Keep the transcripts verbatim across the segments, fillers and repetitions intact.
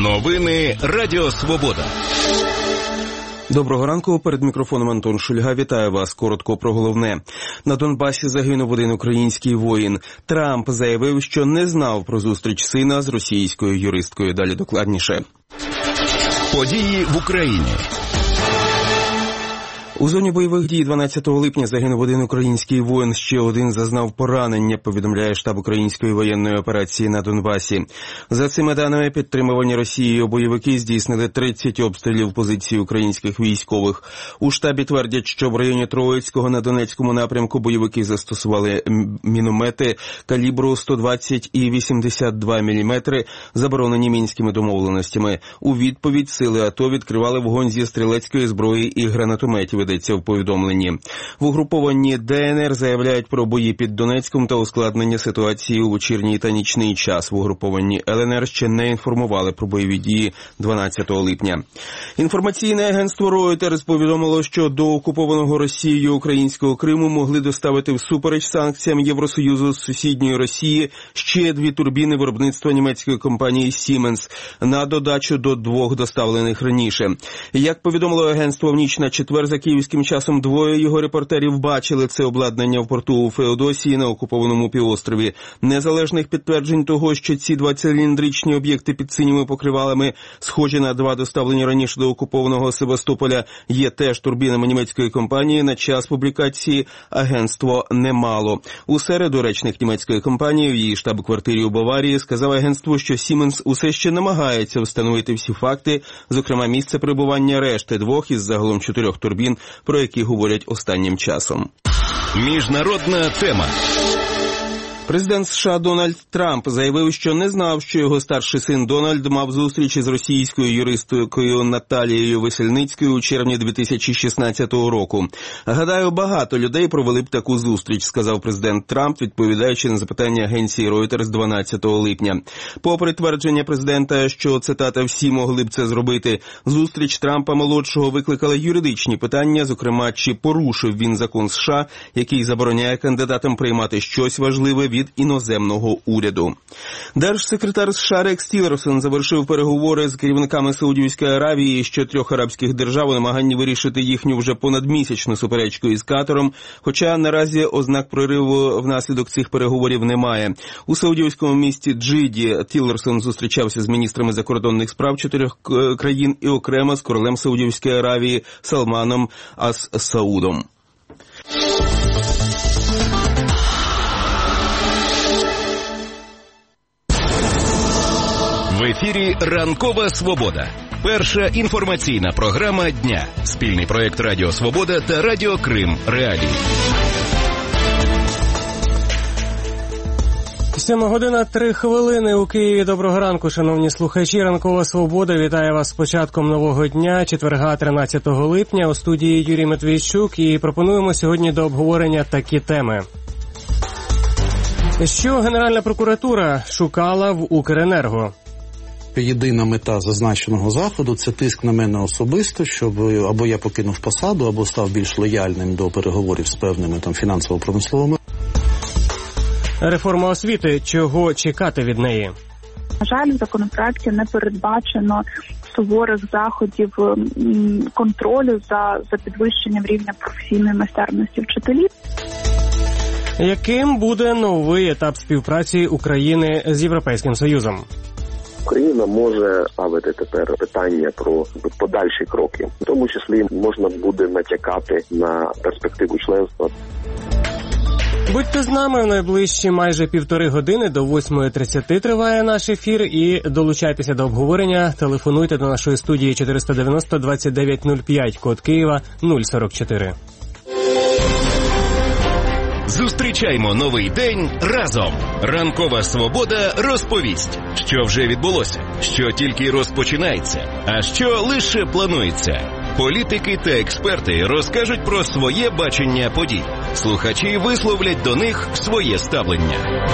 Новини Радіо Свобода. Доброго ранку. Перед мікрофоном Антон Шульга. Вітаю вас. Коротко про головне. На Донбасі загинув один український воїн. Трамп заявив, що не знав про зустріч сина з російською юристкою. Далі докладніше. Події в Україні. У зоні бойових дій дванадцятого липня загинув один український воїн, ще один зазнав поранення, повідомляє штаб української воєнної операції на Донбасі. За цими даними, підтримувані Росією бойовики здійснили тридцять обстрілів позицій українських військових. У штабі твердять, що в районі Троїцького на Донецькому напрямку бойовики застосували міномети калібру сто двадцять і вісімдесят два міліметри, заборонені мінськими домовленостями. У відповідь сили АТО відкривали вогонь зі стрілецької зброї і гранатометів, йдеться в повідомленні. В угрупованні ДНР заявляють про бої під Донецьком та ускладнення ситуації у вечірній та нічний час. В угрупованні ЛНР ще не інформували про бойові дії дванадцятого липня. Інформаційне агентство Reuters повідомило, що до окупованого Росією українського Криму могли доставити всупереч санкціям Євросоюзу з сусідньої Росії ще дві турбіни виробництва німецької компанії Siemens, на додачу до двох доставлених раніше. Як повідомило агентство, в ніч на четвер за київським часом двоє його репортерів бачили це обладнання в порту у Феодосії на окупованому півострові. Незалежних підтверджень того, що ці два циліндричні об'єкти під синіми покривалами схожі на два доставлені раніше до окупованого Севастополя є теж турбінами німецької компанії, на час публікації агентство не мало. У середу речник німецької компанії в її штаб-квартирі у Баварії сказав агентству, що Siemens усе ще намагається встановити всі факти, зокрема місце перебування решти двох із загалом чотирьох турбін, про які говорять останнім часом. Міжнародна тема. Президент США Дональд Трамп заявив, що не знав, що його старший син Дональд мав зустріч із російською юристкою Наталією Весельницькою у червні дві тисячі шістнадцятого року. «Гадаю, багато людей провели б таку зустріч», – сказав президент Трамп, відповідаючи на запитання агенції Reuters дванадцятого липня. Попри твердження президента, що, цитата, «всі могли б це зробити», зустріч Трампа-молодшого викликала юридичні питання, зокрема, чи порушив він закон США, який забороняє кандидатам приймати щось важливе від іноземного уряду. Держсекретар США Рекс Тілерсон завершив переговори з керівниками Саудівської Аравії і ще трьох арабських держав у намаганні вирішити їхню вже понадмісячну суперечку із Катаром, хоча наразі ознак прориву внаслідок цих переговорів немає. У саудівському місті Джиді Тілерсон зустрічався з міністрами закордонних справ чотирьох країн і окремо з королем Саудівської Аравії Салманом ас-Саудом. В ефірі «Ранкова Свобода». Перша інформаційна програма дня. Спільний проєкт Радіо Свобода та Радіо Крим Реалії. Сьома година, три хвилини у Києві. Доброго ранку, шановні слухачі. Ранкова Свобода вітає вас з початком нового дня, четверга, тринадцятого липня. У студії Юрій Матвійчук, і пропонуємо сьогодні до обговорення такі теми. Що Генеральна прокуратура шукала в Укренерго? Єдина мета зазначеного заходу – це тиск на мене особисто, щоб або я покинув посаду, або став більш лояльним до переговорів з певними там фінансово-промисловими. Реформа освіти. Чого чекати від неї? На жаль, в законопроекті не передбачено суворих заходів контролю за, за підвищенням рівня професійної майстерності вчителів. Яким буде новий етап співпраці України з Європейським Союзом? Україна може ставити тепер питання про подальші кроки. В тому числі можна буде натякати на перспективу членства. Будьте з нами в найближчі майже півтори години, до восьмої тридцяти триває наш ефір, і долучайтеся до обговорення. Телефонуйте до нашої студії чотириста дев'яносто двадцять дев'ять нуль п'ять, код Києва нуль сорок чотири. Зустрічаймо новий день разом. Ранкова Свобода розповість, що вже відбулося, що тільки розпочинається, а що лише планується. Політики та експерти розкажуть про своє бачення подій. Слухачі висловлять до них своє ставлення.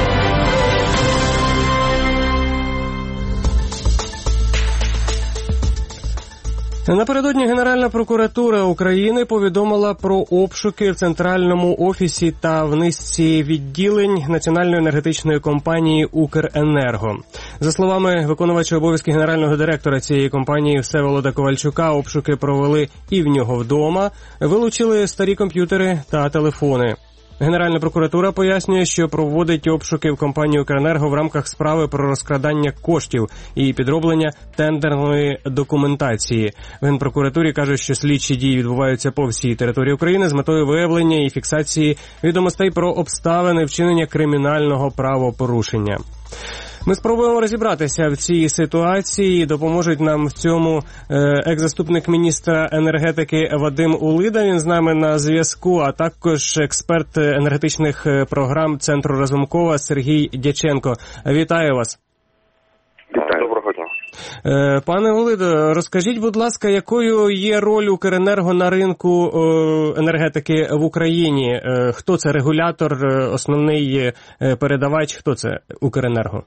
Напередодні Генеральна прокуратура України повідомила про обшуки в центральному офісі та в низці відділень Національної енергетичної компанії «Укренерго». За словами виконувача обов'язків генерального директора цієї компанії Всеволода Ковальчука, обшуки провели і в нього вдома, вилучили старі комп'ютери та телефони. Генеральна прокуратура пояснює, що проводить обшуки в компанії «Укренерго» в рамках справи про розкрадання коштів і підроблення тендерної документації. В Генпрокуратурі кажуть, що слідчі дії відбуваються по всій території України з метою виявлення і фіксації відомостей про обставини вчинення кримінального правопорушення. Ми спробуємо розібратися в цій ситуації. Допоможуть нам в цьому екс-заступник міністра енергетики Вадим Улида, він з нами на зв'язку, а також експерт енергетичних програм Центру Разумкова Сергій Дяченко. Вітаю вас. Вітаю. Доброго дня. Пане Улидо, розкажіть, будь ласка, якою є роль Укренерго на ринку енергетики в Україні? Хто це регулятор, основний передавач, хто це Укренерго?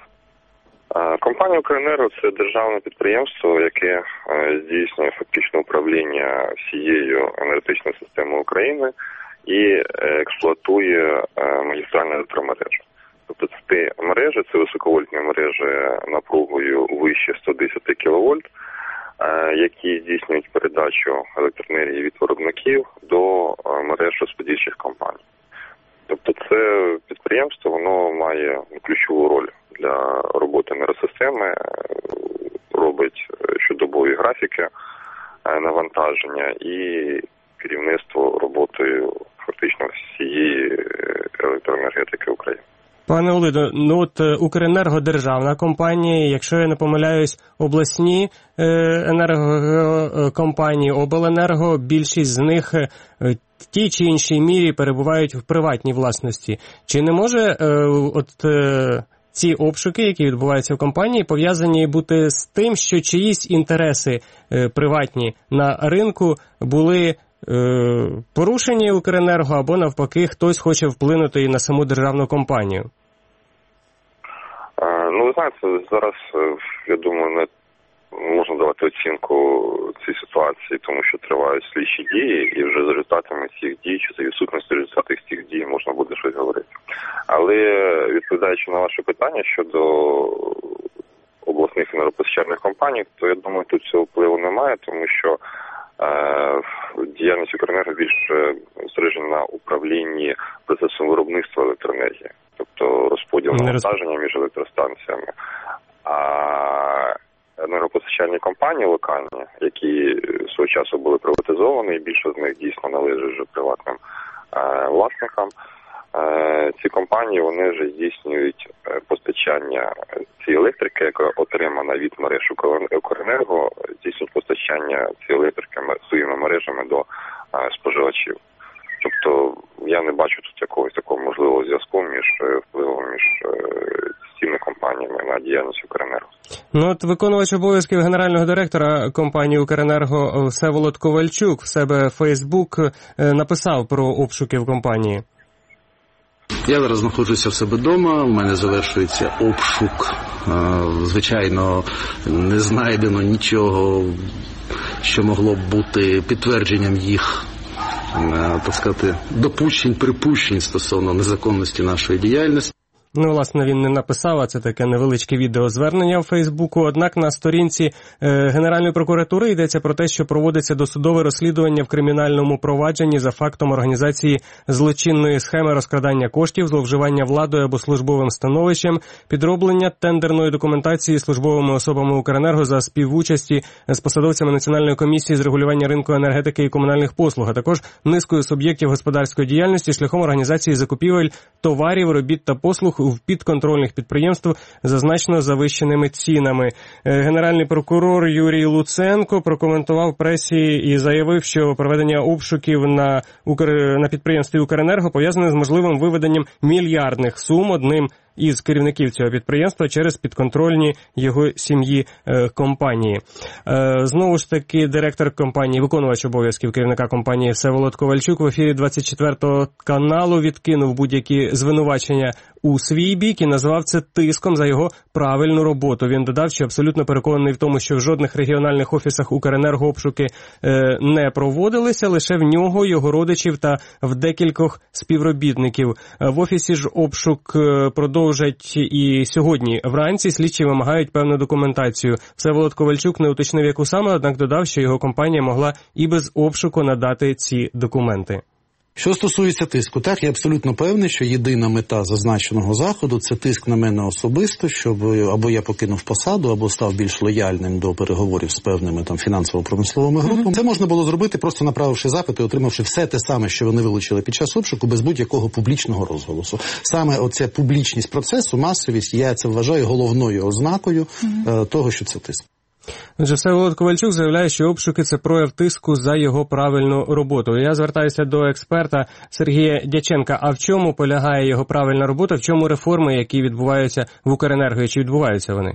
Компанія «Укренерго» – це державне підприємство, яке здійснює фактично управління всією енергетичною системою України і експлуатує магістральні електромережі. Тобто це мережі, це високовольтні мережі напругою вище сто десять кіловольт, які здійснюють передачу електроенергії від виробників до мереж розподільчих компаній. Тобто це підприємство, воно має ключову роль для роботи енергосистеми, робить щодобові графіки навантаження і керівництво роботою фактично всієї електроенергетики України. Пане Улидо, ну от Укренерго державна компанія, якщо я не помиляюсь, обласні енергокомпанії, обленерго, більшість з них в тій чи іншій мірі перебувають в приватній власності. Чи не може от ці обшуки, які відбуваються в компанії, пов'язані бути з тим, що чиїсь інтереси приватні на ринку були порушені Укренерго, або навпаки хтось хоче вплинути і на саму державну компанію? Ну, ви знаєте, зараз, я думаю, не можна давати оцінку цій ситуації, тому що тривають слідчі дії, і вже за результатами цих дій, чи за відсутністю результатів цих дій можна буде щось говорити. Але, відповідаючи на ваше питання щодо обласних енергопостачальних компаній, то, я думаю, тут цього впливу немає, тому що діяльність Укренерго більш зосереджена на управлінні процесом виробництва електроенергії, тобто розподіл навантаження між електростанціями. А енергопостачальні компанії локальні, які свого часу були приватизовані, і більше з них дійсно належить вже приватним власникам, ці компанії, вони вже здійснюють постачання цієї електрики, яка отримана від мереж Укренерго, здійснюють постачання цієї електрики своїми мережами до споживачів. Тобто я не бачу тут якогось такого можливого зв'язку між впливом між цими компаніями на діяльність Укренерго. Ну от виконувач обов'язків генерального директора компанії Укренерго Всеволод Ковальчук в себе в Фейсбук написав про обшуки в компанії. Я зараз знаходжуся в себе вдома, у мене завершується обшук. Звичайно, не знайдено нічого, що могло б бути підтвердженням їх, так сказати, допущень, припущень стосовно незаконності нашої діяльності. Ну, власне, він не написав, а це таке невеличке відеозвернення у Фейсбуку. Однак на сторінці е, Генеральної прокуратури йдеться про те, що проводиться досудове розслідування в кримінальному провадженні за фактом організації злочинної схеми розкрадання коштів, зловживання владою або службовим становищем, підроблення тендерної документації службовими особами Укренерго за співучасті з посадовцями Національної комісії з регулювання ринку енергетики і комунальних послуг, а також низкою суб'єктів господарської діяльності шляхом організації закупівель товарів, робіт та послуг в підконтрольних підприємств за значно завищеними цінами. Генеральний прокурор Юрій Луценко прокоментував пресі і заявив, що проведення обшуків на, Укр... на підприємстві Укренерго пов'язане з можливим виведенням мільярдних сум одним із керівників цього підприємства через підконтрольні його сім'ї е, компанії. Е, знову ж таки, директор компанії, виконувач обов'язків керівника компанії Всеволод Ковальчук в ефірі двадцять четвертого каналу відкинув будь-які звинувачення у свій бік і назвав це тиском за його правильну роботу. Він додав, що абсолютно переконаний в тому, що в жодних регіональних офісах Укренерго обшуки е, не проводилися, лише в нього, його родичів та в декількох співробітників. В офісі ж обшук продовжує продовжать і сьогодні вранці. Слідчі вимагають певну документацію. Всеволод Ковальчук не уточнив, яку саме, однак додав, що його компанія могла і без обшуку надати ці документи. Що стосується тиску, так, я абсолютно певний, що єдина мета зазначеного заходу – це тиск на мене особисто, щоб або я покинув посаду, або став більш лояльним до переговорів з певними там фінансово-промисловими групами. Mm-hmm. Це можна було зробити, просто направивши запит і отримавши все те саме, що вони вилучили під час обшуку, без будь-якого публічного розголосу. Саме оця публічність процесу, масовість, я це вважаю головною ознакою mm-hmm. того, що це тиск. Отже, Всеволод Ковальчук заявляє, що обшуки – це прояв тиску за його правильну роботу. Я звертаюся до експерта Сергія Дяченка. А в чому полягає його правильна робота? В чому реформи, які відбуваються в Укренерго, і чи відбуваються вони?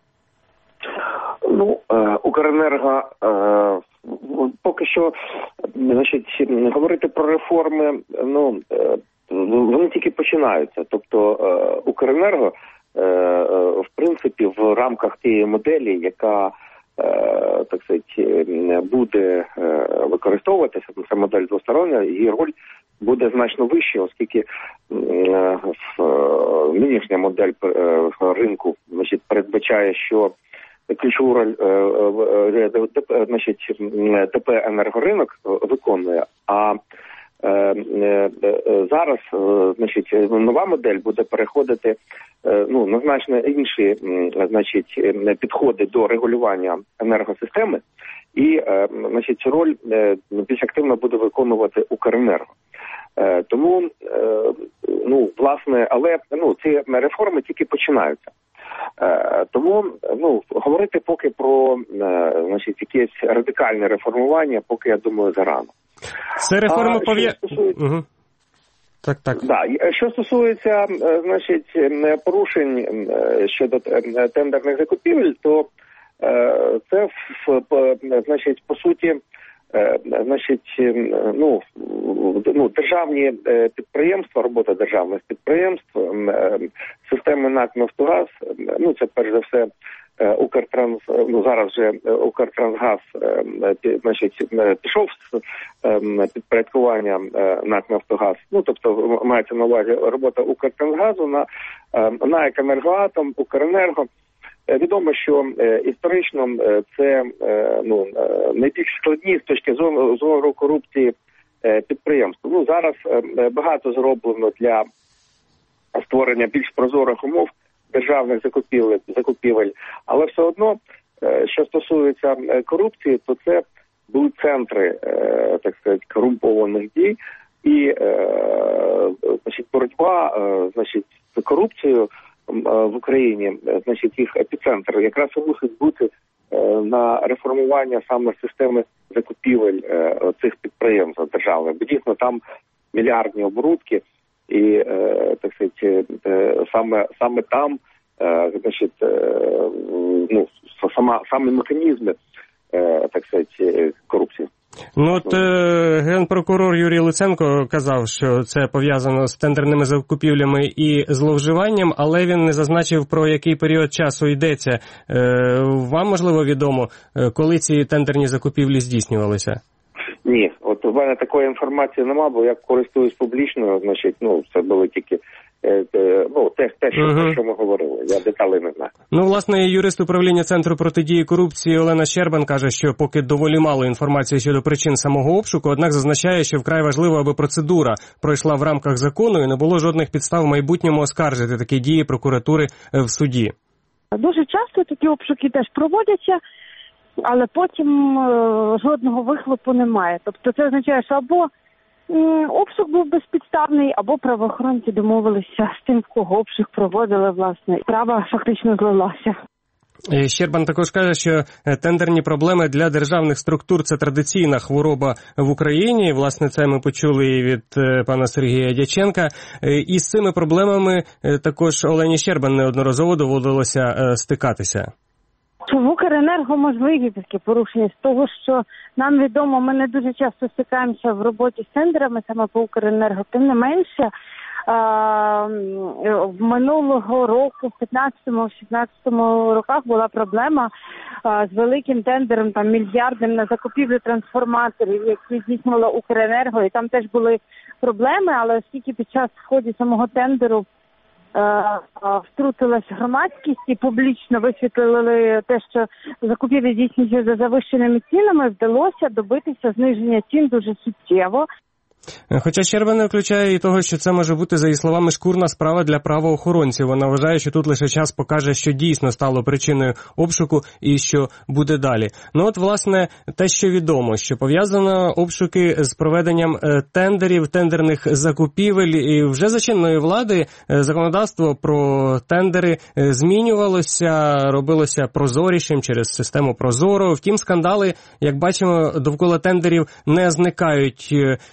Ну, Укренерго поки що, значить, говорити про реформи, ну, вони тільки починаються. Тобто Укренерго, в принципі, в рамках тієї моделі, яка, так сказати, буде використовуватися, це модель двостороння, її роль буде значно вища, оскільки нинішня модель ринку, значить, передбачає, що ключову роль, значить, ДП «Енергоринок» виконує, а зараз, значить, нова модель буде переходити, ну, на значно інші, значить, підходи до регулювання енергосистеми, і, значить, цю роль більш активно буде виконувати Укренерго. Тому, ну, власне, але, ну, ці реформи тільки починаються. Тому, ну, говорити поки про, значить, якесь радикальне реформування, поки, я думаю, зарано. Це реформа пов'язана. Стосується... Угу. Так, так. Да. Що стосується, значить, порушень щодо тендерних закупівель, то це, значить, по суті, значить, ну, ну, державні підприємства, робота державних підприємств, системи НАК «Нафтогаз», ну, це перш за все Укртранс, ну, зараз вже Укртрансгаз, значить, пішов з підпорядкування НАК «Нафтогаз», ну, тобто мається на увазі робота Укртрансгазу на НАЕК «Енергоатом», Укренерго. Відомо, що історично це, ну, найбільш складні з точки зору корупції підприємств. Ну, зараз багато зроблено для створення більш прозорих умов державних закупівель, закупівель, але все одно, що стосується корупції, то це були центри, так сказати, корумпованих дій, і, значить, боротьба, значить, з корупцією в Україні, значить, їх епіцентр якраз і мусить бути на реформування саме системи закупівель цих підприємств державних, бо дійсно там мільярдні оборудки, і, так сказати, саме, саме там, значить, ну, сама, саме механізми, так сказати, корупції. Ну, от е, генпрокурор Юрій Луценко казав, що це пов'язано з тендерними закупівлями і зловживанням, але він не зазначив, про який період часу йдеться. Е, вам, можливо, відомо, коли ці тендерні закупівлі здійснювалися? Ні, от у мене такої інформації нема, бо я користуюсь публічною, значить, ну, це були тільки ну, те, те, що, uh-huh. те, що ми говорили. Я деталей не знаю. Ну, власне, юрист управління Центру протидії корупції Олена Щербан каже, що поки доволі мало інформації щодо причин самого обшуку, однак зазначає, що вкрай важливо, аби процедура пройшла в рамках закону і не було жодних підстав в майбутньому оскаржити такі дії прокуратури в суді. Дуже часто такі обшуки теж проводяться, але потім е, жодного вихлопу немає. Тобто це означає, що або м, обшук був безпідставний, або правоохоронці домовилися з тим, в кого обшук проводили, власне. Справа фактично злилася. Щербан також каже, що тендерні проблеми для державних структур – це традиційна хвороба в Україні. Власне, це ми почули і від пана Сергія Дяченка. І з цими проблемами також Олені Щербан неодноразово доводилося стикатися. В Укренерго можливі такі порушення з того, що нам відомо, ми не дуже часто стикаємося в роботі з тендерами саме по Укренерго. Тим не менше, в минулого року, в п'ятнадцятому, шістнадцятому роках була проблема з великим тендером, там мільярдним на закупівлю трансформаторів, які здійснювала Укренерго, і там теж були проблеми, але оскільки під час в ході самого тендеру втрутилась громадськість і публічно висвітлили те, що закупівлі здійснюються за завищеними цінами, вдалося добитися зниження цін дуже суттєво. Хоча Щерба не включає і того, що це може бути, за її словами, шкурна справа для правоохоронців. Вона вважає, що тут лише час покаже, що дійсно стало причиною обшуку і що буде далі. Ну от, власне, те, що відомо, що пов'язано обшуки з проведенням тендерів, тендерних закупівель, і вже за чинної влади законодавство про тендери змінювалося, робилося прозорішим через систему Прозоро. Втім, скандали, як бачимо, довкола тендерів не зникають.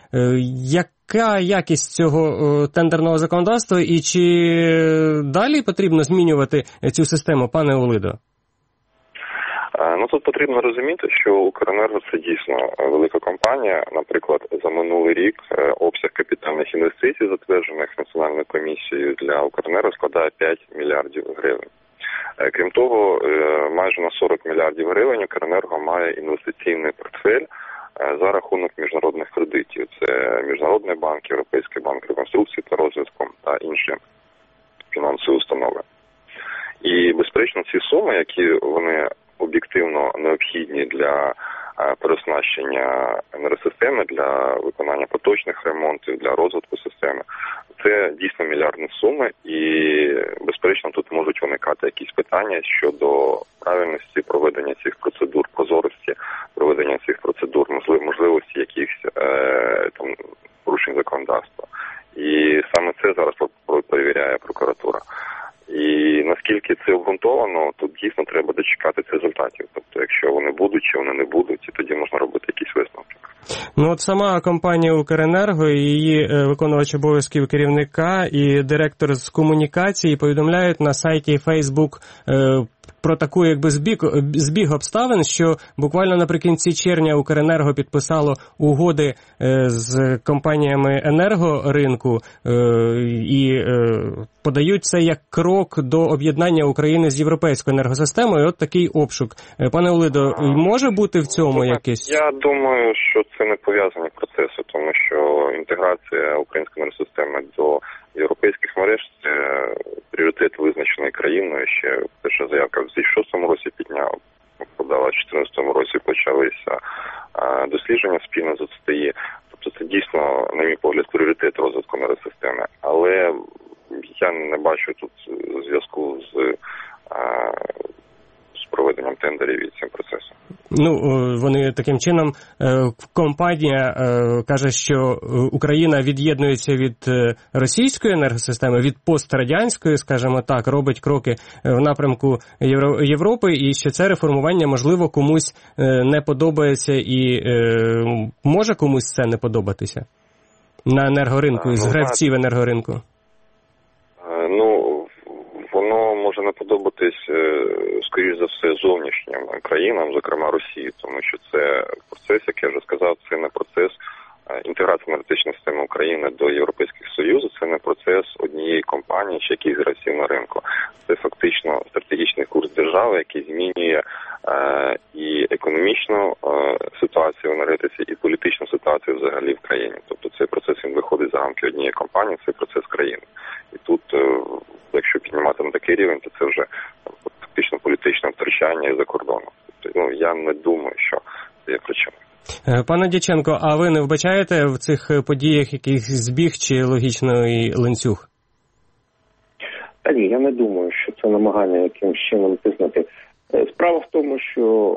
Яка якість цього тендерного законодавства і чи далі потрібно змінювати цю систему, пане Улидо? Ну, тут потрібно розуміти, що Укренерго – це дійсно велика компанія. Наприклад, за минулий рік обсяг капітальних інвестицій, затверджених Національною комісією для Укренерго, складає п'ять мільярдів гривень. Крім того, майже на сорок мільярдів гривень Укренерго має інвестиційний портфель за рахунок міжнародних кредитів. Це Міжнародний банк, Європейський банк реконструкції та розвитку та інші фінансові установи. І, безперечно, ці суми, які вони об'єктивно необхідні для переоснащення енергосистеми, для виконання поточних ремонтів, для розвитку системи, це дійсно мільярдні суми, і, безперечно, тут можуть виникати якісь питання щодо правильності проведення цих процедур, прозорості проведення цих процедур, можливості якихось е, там порушень законодавства. І саме це зараз перевіряє прокуратура. І наскільки це обґрунтовано, тут дійсно треба дочекатися результатів. Тобто, якщо вони будуть, чи вони не будуть, і тоді можна робити якісь висновки. Ну от сама компанія Укренерго і її виконувач обов'язків керівника і директор з комунікації повідомляють на сайті Facebook е, про таку якби збіг, збіг обставин, що буквально наприкінці червня Укренерго підписало угоди е, з компаніями енергоринку е, і е, подають це як крок до об'єднання України з європейською енергосистемою. От такий обшук. Пане Улидо, може бути в цьому якесь? Я думаю, що це не пов'язані процеси, тому що інтеграція української енергосистеми до європейських мереж – це пріоритет визначений країною. Ще перша заявка в дві тисячі шостому році підняв, подала в дві тисячі чотирнадцятому році, почалися дослідження спільно з ОЦТІ. Тобто це дійсно, на мій погляд, пріоритет розвитку енергосистеми. Але я не бачу тут зв'язку з, з проведенням тендерів і цим процесом. Ну, вони таким чином, компанія каже, що Україна від'єднується від російської енергосистеми, від пострадянської, скажімо так, робить кроки в напрямку Європи, і що це реформування, можливо, комусь не подобається і може комусь це не подобатися на енергоринку, з гравців енергоринку? Ну, воно може не подобатись, скоріш за все, зовнішнім країнам, зокрема Росії, тому що це процес, як я вже сказав, це не процес інтеграції енергетичної системи України до Європейського Союзу, це не процес однієї компанії чи якихось гравців на ринку. Це фактично стратегічний курс держави, який змінює е, і економічну е, ситуацію в енергетиці, і політичну ситуацію взагалі в країні. Тобто цей процес, він виходить за рамки однієї компанії, це процес країни. І тут, е, якщо піднімати на такий рівень, то це вже фактично політичне втручання за кордоном. Тобто, ну, я не думаю, що це є причиною. Пане Дяченко, а ви не вбачаєте в цих подіях якийсь збіг чи логічний ланцюг? Та ні, я не думаю, що це намагання якимось чином тиснути. Справа в тому, що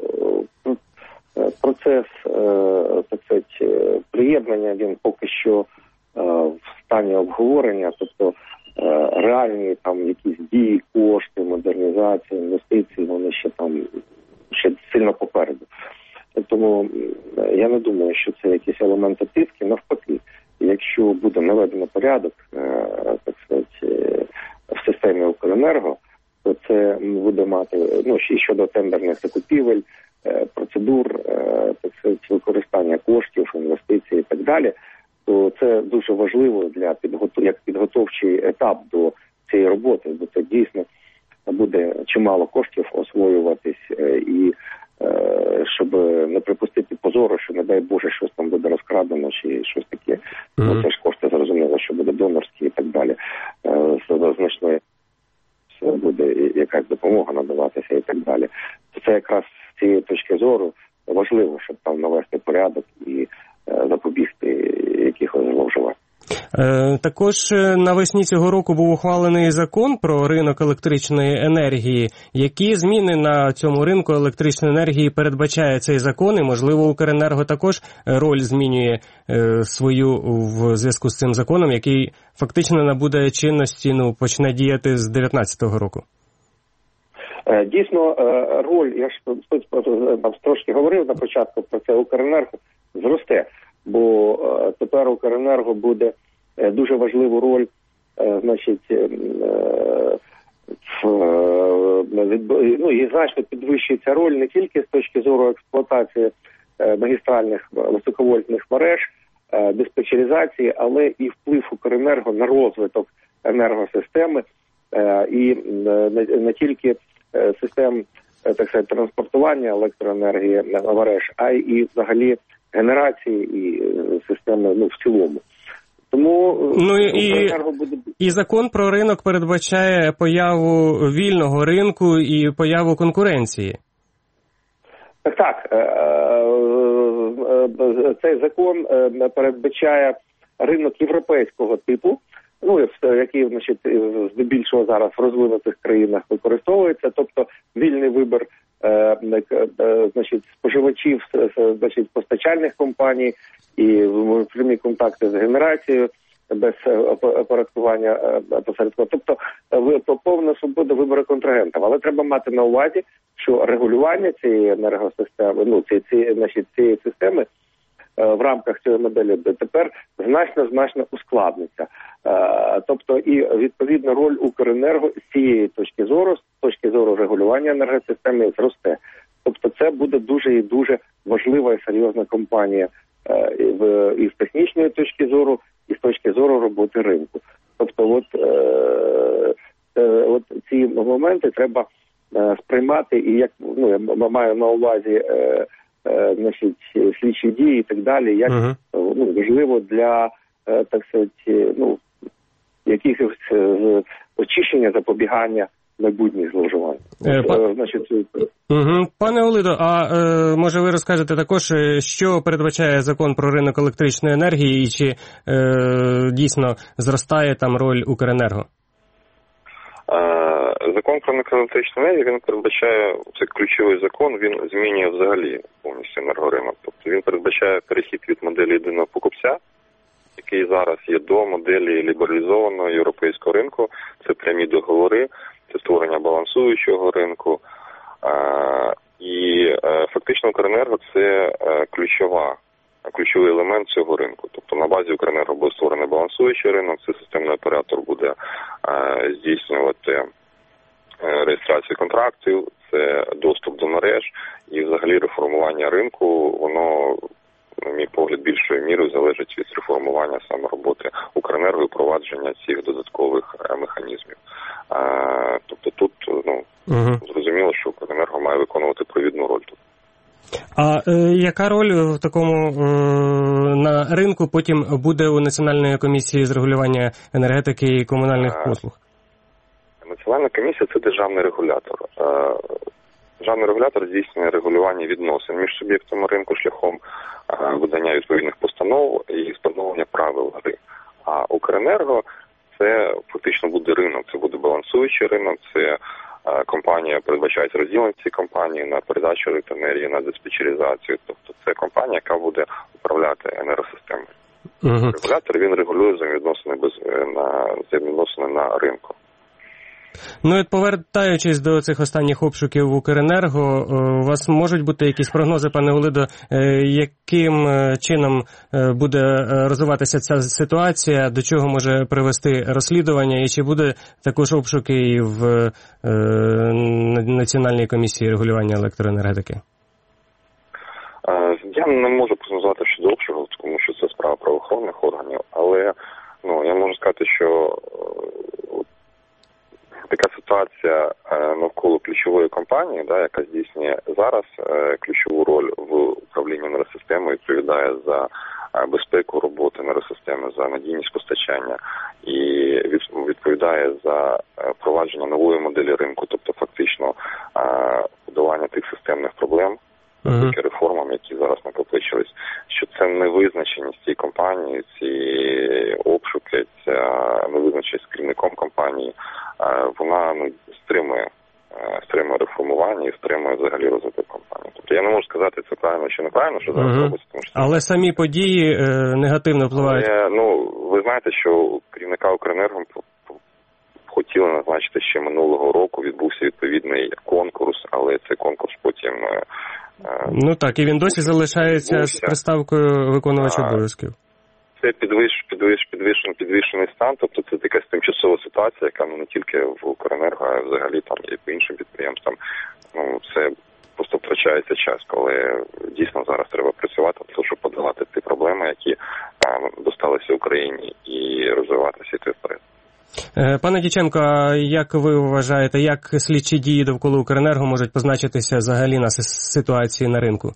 процес, так сказати, приєднання, він поки що в стані обговорення, тобто реальні там якісь дії, кошти, модернізація, інвестиції, вони ще там ще сильно попереду. Тому я не думаю, що це якісь елементи тиски. Навпаки, якщо буде наведено порядок, так сказати, в системі Укренерго, то це буде мати, ну, і щодо тендерних закупівель, процедур, так сказати, використання коштів, інвестицій і так далі, то це дуже важливо для підготов... як підготовчий етап до цієї роботи, бо це дійсно буде чимало коштів освоюватись і щоб не припустити позору, що, не дай Боже, щось там буде розкрадено чи щось таке. Mm-hmm. Ну, це ж кошти, зрозуміло. зрозуміло, що буде донорський і так далі. З значної буде якась допомога надаватися і так далі. То це якраз з цієї точки зору важливо, щоб там навести порядок і запобігти якихось зловживань. Також навесні цього року був ухвалений закон про ринок електричної енергії. Які зміни на цьому ринку електричної енергії передбачає цей закон? І, можливо, Укренерго також роль змінює свою в зв'язку з цим законом, який фактично набуде чинності, ну, почне діяти з дев'ятнадцятого року? Дійсно, роль, я ж тут трошки говорив на початку про це, Укренерго зросте, бо тепер Укренерго буде дуже важливу роль, значить, ну, і значно підвищується роль не тільки з точки зору експлуатації магістральних високовольтних мереж, диспетчеризації, але і вплив Укренерго на розвиток енергосистеми і не тільки систем, так сказати, транспортування електроенергії мереж, а й взагалі генерації і системи, ну, в цілому. Тому ну, і, буде... і закон про ринок передбачає появу вільного ринку і появу конкуренції. Так, так. Цей закон передбачає ринок європейського типу, ну, який, значить, здебільшого зараз в розвинутих країнах використовується, тобто вільний вибір значить, споживачів, значить, постачальних компаній і прямі контакти з генерацією без оподаткування посередково. Тобто повна свобода вибору контрагентів. Але треба мати на увазі, що регулювання цієї енергосистеми, ну, цієї, цієї, значить, цієї системи в рамках цієї моделі тепер значно-значно ускладниться. Тобто і відповідна роль Укренерго з цієї точки зору, з точки зору регулювання енергосистеми зросте. Тобто це буде дуже і дуже важлива і серйозна компанія і з технічної точки зору, і з точки зору роботи ринку. Тобто от, от ці моменти треба сприймати, і як, ну, я маю на увазі значить, слідчі дії і так далі, як uh-huh. ну, важливо для, так сказати, ну, якихось очищення, запобігання майбутніх зловживань. Е, па... Значить, угу. Пане Олидо, а е, може ви розкажете також, що передбачає закон про ринок електричної енергії і чи е, дійсно зростає там роль Укренерго? Закон про електричну енергію, він передбачає, це ключовий закон, він змінює взагалі повністю енергоринок. Тобто він передбачає перехід від моделі єдиного покупця, який зараз є, до моделі лібералізованого європейського ринку. Це прямі договори, це створення балансуючого ринку. І фактично Укренерго – це ключова, ключовий елемент цього ринку. Тобто на базі Укренерго буде створений балансуючий ринок, це системний оператор буде здійснювати реєстрацію контрактів, це доступ до мереж і взагалі реформування ринку, воно, на мій погляд, більшою мірою залежить від реформування саме роботи Укренерго і впровадження цих додаткових механізмів. А, тобто тут, ну, угу. зрозуміло, що Укренерго має виконувати провідну роль тут. А е, яка роль в такому е, на ринку потім буде у Національної комісії з регулювання енергетики і комунальних а, послуг? Національна комісія – це державний регулятор. А, державний регулятор здійснює регулювання відносин між суб'єктами ринку шляхом а, видання відповідних постанов і встановлення правил гри. А Укренерго – це фактично буде ринок, це буде балансуючий ринок, це компанія, передбачається розділення цієї компанії на передачу електроенергії, на диспетчеризацію. Тобто це компанія, яка буде управляти енергосистемою. Uh-huh. Регулятор, він регулює взаємовідносини без на взаємовідносини на ринку. Ну, і повертаючись до цих останніх обшуків в Укренерго, у вас можуть бути якісь прогнози, пане Олидо, яким чином буде розвиватися ця ситуація, до чого може привести розслідування, і чи буде також обшуки і в Національній комісії регулювання електроенергетики? Я не можу прогнозувати щодо обшуків, тому що це справа правоохоронних органів, але ну, я можу сказати, що така ситуація навколо ключової компанії, да, яка здійснює зараз ключову роль в управлінні енергосистемою, відповідає за безпеку роботи енергосистеми, за надійність постачання і відповідає за впровадження нової моделі ринку, тобто фактично подолання тих системних проблем, uh-huh. реформам, які зараз накопичились, що це невизначеність цієї компанії, ці обшуки, ця невизначеність з керівником компанії, вона ну, стримує, стримує реформування і стримує взагалі розвиток компанії. Тобто я не можу сказати, це правильно чи неправильно, що зараз uh-huh. робиться. Тому що але самі події е, негативно впливають. Але, ну, ви знаєте, що керівника Укренерго хотіли назначити ще минулого року, відбувся відповідний конкурс, але цей конкурс потім... Ну так, і він досі залишається відбувся. З приставкою виконувача обов'язків. Це підвищ, підвищ, підвищений, підвищений стан, тобто це якась тимчасова ситуація, яка ну, не тільки в Укренерго, а взагалі там і по іншим підприємствам. Ну, це просто втрачається час, коли дійсно зараз треба працювати, щоб подолати ті проблеми, які там досталися Україні, і розвиватися і йти вперед. Пане Дяченко, а як ви вважаєте, як слідчі дії довкола Укренерго можуть позначитися взагалі на ситуації на ринку?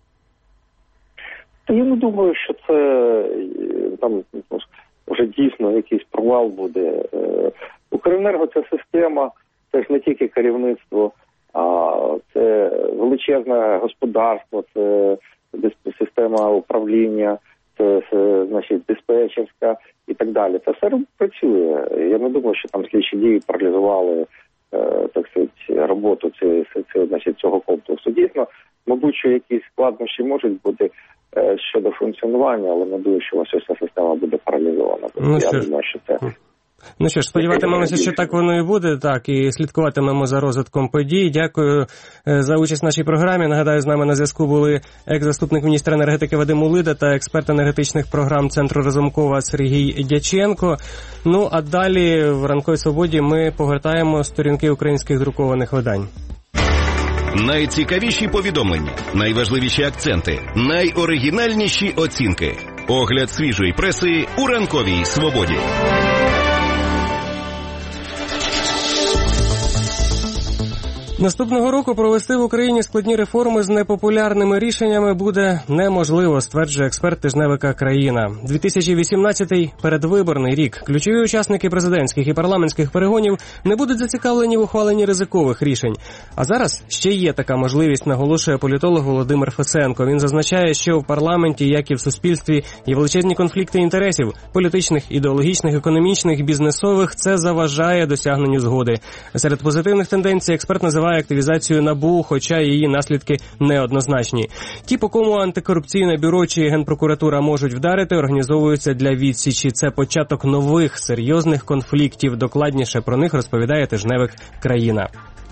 Я не думаю, що це там вже дійсно якийсь провал буде. Укренерго – це система, це ж не тільки керівництво, а це величезне господарство, це система управління, це, це значить, диспетчерська і так далі. Це все працює. Я не думаю, що там слідчі дії паралізували так сказати, роботу ці, ці, значить, цього комплексу. Дійсно, мабуть, що якісь складнощі можуть бути щодо функціонування, але не думаю, що ось ця система буде паралізована. Ну, я думаю, що це... Ну що ж, сподіватимемося, що так воно і буде, так, і слідкуватимемо за розвитком подій. Дякую за участь в нашій програмі. Нагадаю, з нами на зв'язку були екс-заступник міністра енергетики Вадим Улида та експерт енергетичних програм Центру Разумкова Сергій Дяченко. Ну, а далі в «Ранковій свободі» ми погортаємо сторінки українських друкованих видань. Найцікавіші повідомлення, найважливіші акценти, найоригінальніші оцінки. Огляд свіжої преси у «Ранковій свободі». Наступного року провести в Україні складні реформи з непопулярними рішеннями буде неможливо, стверджує експерт тижневика «Країна». дві тисячі вісімнадцятий – передвиборний рік. Ключові учасники президентських і парламентських перегонів не будуть зацікавлені в ухваленні ризикових рішень. А зараз ще є така можливість, наголошує політолог Володимир Фесенко. Він зазначає, що в парламенті, як і в суспільстві, є величезні конфлікти інтересів – політичних, ідеологічних, економічних, бізнесових. Це заважає досягненню згоди. Серед позитивних тенденцій експерт називає активізацію НАБУ, хоча її наслідки неоднозначні. Ті, по кому антикорупційне бюро чи Генпрокуратура можуть вдарити, організовуються для відсічі. Це початок нових серйозних конфліктів. Докладніше про них розповідає тижневик «Країна».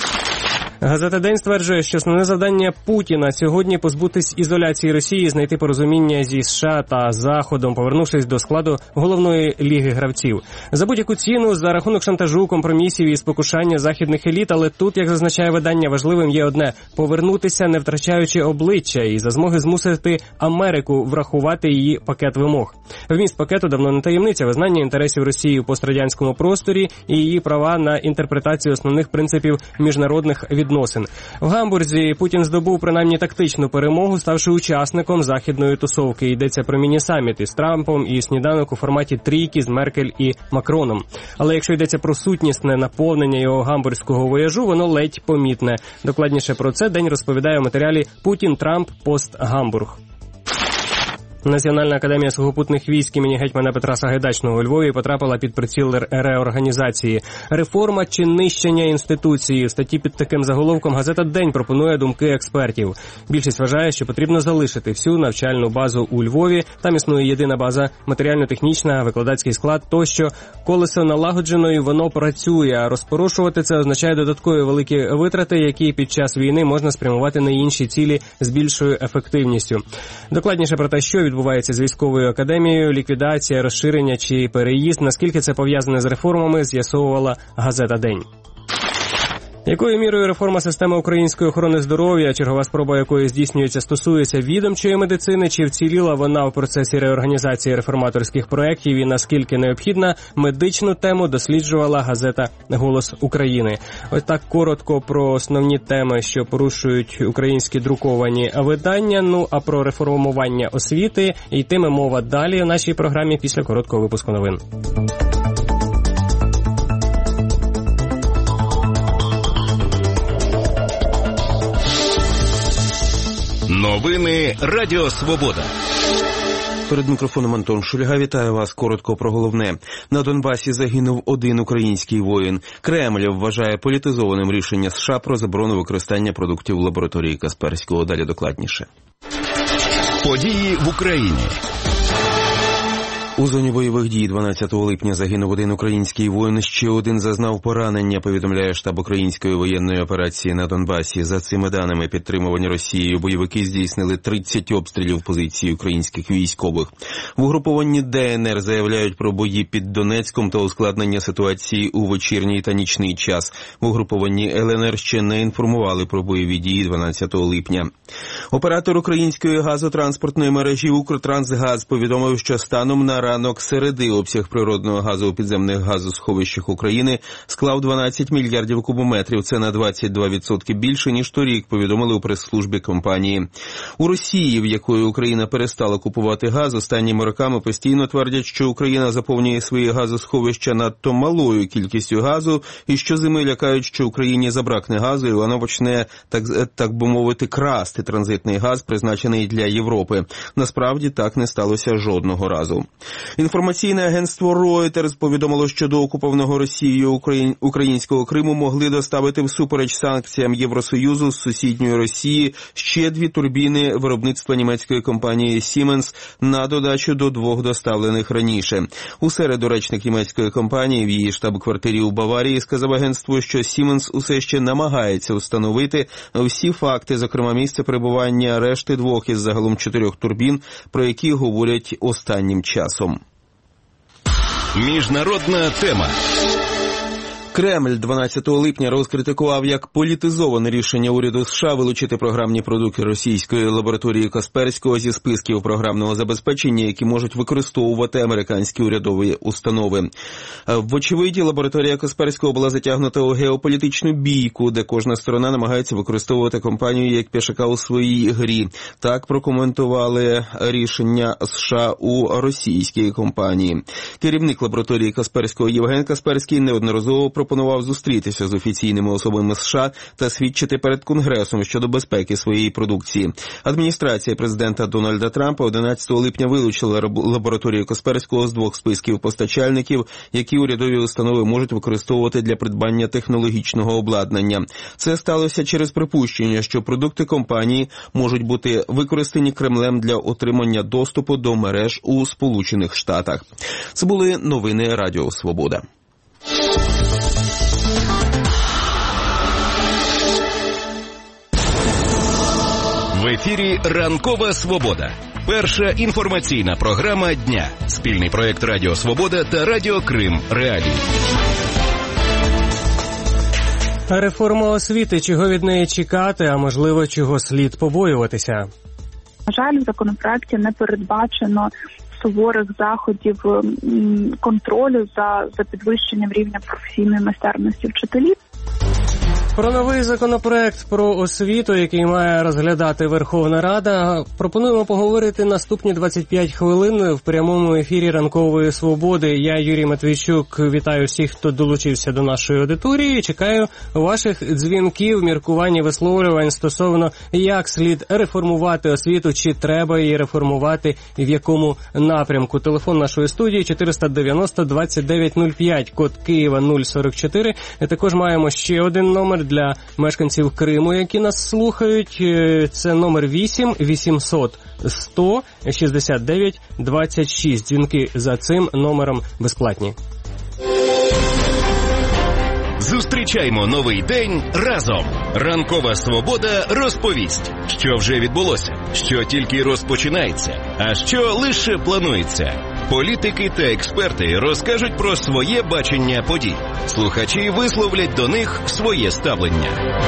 Газета «День» стверджує, що основне завдання Путіна сьогодні позбутись ізоляції Росії, знайти порозуміння зі США та Заходом, повернувшись до складу головної ліги гравців. За будь-яку ціну, за рахунок шантажу, компромісів і спокушання західних еліт, але тут, як зазначає видання, важливим є одне – повернутися, не втрачаючи обличчя, і за змоги змусити Америку врахувати її пакет вимог. Вміст пакету давно не таємниця – визнання інтересів Росії у пострадянському просторі і її права на інтерпретацію основних принципів міжнародних відносин. Відносин. В Гамбурзі Путін здобув принаймні тактичну перемогу, ставши учасником західної тусовки. Йдеться про міні-саміт із Трампом і сніданок у форматі трійки з Меркель і Макроном. Але якщо йдеться про сутнісне наповнення його гамбурзького вояжу, воно ледь помітне. Докладніше про це День розповідає у матеріалі «Путін-Трамп. Пост-Гамбург». Національна академія сухопутних військ імені гетьмана Петра Сагайдачного у Львові потрапила під приціл реорганізації. Реформа чи нищення інституції. В статті під таким заголовком газета «День» пропонує думки експертів. Більшість вважає, що потрібно залишити всю навчальну базу у Львові. Там існує єдина база, матеріально-технічна, викладацький склад тощо. Колесо налагоджено і воно працює. А розпорошувати це означає додаткові великі витрати, які під час війни можна спрямувати на інші цілі з більшою ефективністю. Докладніше про те, що від відбувається з військовою академією, ліквідація, розширення чи переїзд, наскільки це пов'язане з реформами, з'ясовувала газета «День». Якою мірою реформа системи української охорони здоров'я, чергова спроба якої здійснюється, стосується відомчої медицини, чи вціліла вона в процесі реорганізації реформаторських проєктів і наскільки необхідна, медичну тему досліджувала газета «Голос України». Ось так коротко про основні теми, що порушують українські друковані видання. Ну, а про реформування освіти йтиме мова далі в нашій програмі після короткого випуску новин. Новини Радіо Свобода. Перед мікрофоном Антон Шульга. Вітаю вас. Коротко про головне. На Донбасі загинув один український воїн. Кремль вважає політизованим рішення США про заборону використання продуктів лабораторії Касперського. Далі докладніше. Події в Україні. У зоні бойових дій дванадцятого липня загинув один український воїн, ще один зазнав поранення, повідомляє штаб української воєнної операції на Донбасі. За цими даними, підтримувані Росією, бойовики здійснили тридцять обстрілів позицій українських військових. В угрупованні Де Ен Ер заявляють про бої під Донецьком та ускладнення ситуації у вечірній та нічний час. В угрупованні Ел Ен Ер ще не інформували про бойові дії дванадцятого липня. Оператор української газотранспортної мережі «Укртрансгаз» повідомив, що станом на ранок середи обсяг природного газу у підземних газосховищах України склав дванадцять мільярдів кубометрів. Це на двадцять два відсотки більше, ніж торік, повідомили у прес-службі компанії. У Росії, в якої Україна перестала купувати газ, останніми роками постійно твердять, що Україна заповнює свої газосховища надто малою кількістю газу і щозими лякають, що Україні забракне газу і вона почне, так, так би мовити, красти транзитний газ, призначений для Європи. Насправді так не сталося жодного разу. Інформаційне агентство Reuters повідомило, що до окупованого Росією українського Криму могли доставити всупереч санкціям Євросоюзу з сусідньої Росії ще дві турбіни виробництва німецької компанії Siemens на додачу до двох доставлених раніше. У середу речник німецької компанії в її штаб-квартирі у Баварії сказав агентству, що Siemens усе ще намагається встановити всі факти, зокрема місце перебування решти двох із загалом чотирьох турбін, про які говорять останнім часом. Міжнародна тема. Кремль дванадцятого липня розкритикував як політизоване рішення уряду США вилучити програмні продукти російської лабораторії Касперського зі списків програмного забезпечення, які можуть використовувати американські урядові установи. Вочевидь, лабораторія Касперського була затягнута у геополітичну бійку, де кожна сторона намагається використовувати компанію як пішака у своїй грі. Так прокоментували рішення США у російській компанії. Керівник лабораторії Касперського Євген Касперський неодноразово пропонував зустрітися з офіційними особами США та свідчити перед Конгресом щодо безпеки своєї продукції. Адміністрація президента Дональда Трампа одинадцятого липня вилучила лабораторію Касперського з двох списків постачальників, які урядові установи можуть використовувати для придбання технологічного обладнання. Це сталося через припущення, що продукти компанії можуть бути використані Кремлем для отримання доступу до мереж у Сполучених Штатах. Це були новини Радіо Свобода. В ефірі «Ранкова Свобода». Перша інформаційна програма дня. Спільний проєкт Радіо Свобода та Радіо Крим Реалії. Реформа освіти. Чого від неї чекати, а можливо, чого слід побоюватися? На жаль, в законопроекті не передбачено суворих заходів контролю за, за підвищенням рівня професійної майстерності вчителів. Про новий законопроект про освіту, який має розглядати Верховна Рада, пропонуємо поговорити наступні двадцять п'ять хвилин в прямому ефірі «Ранкової Свободи». Я, Юрій Матвійчук, вітаю всіх, хто долучився до нашої аудиторії. Чекаю ваших дзвінків, міркувань і висловлювань стосовно, як слід реформувати освіту, чи треба її реформувати і в якому напрямку. Телефон нашої студії чотириста дев'яносто двадцять дев'ять нуль п'ять, код Києва нуль сорок чотири. І також маємо ще один номер для мешканців Криму, які нас слухають. Це номер вісім вісімсот сто шістдесят дев'ять двадцять шість. Дзвінки за цим номером безплатні. Зустрічаймо новий день разом. Ранкова Свобода розповість, що вже відбулося, що тільки розпочинається, а що лише планується. Політики та експерти розкажуть про своє бачення подій. Слухачі висловлять до них своє ставлення.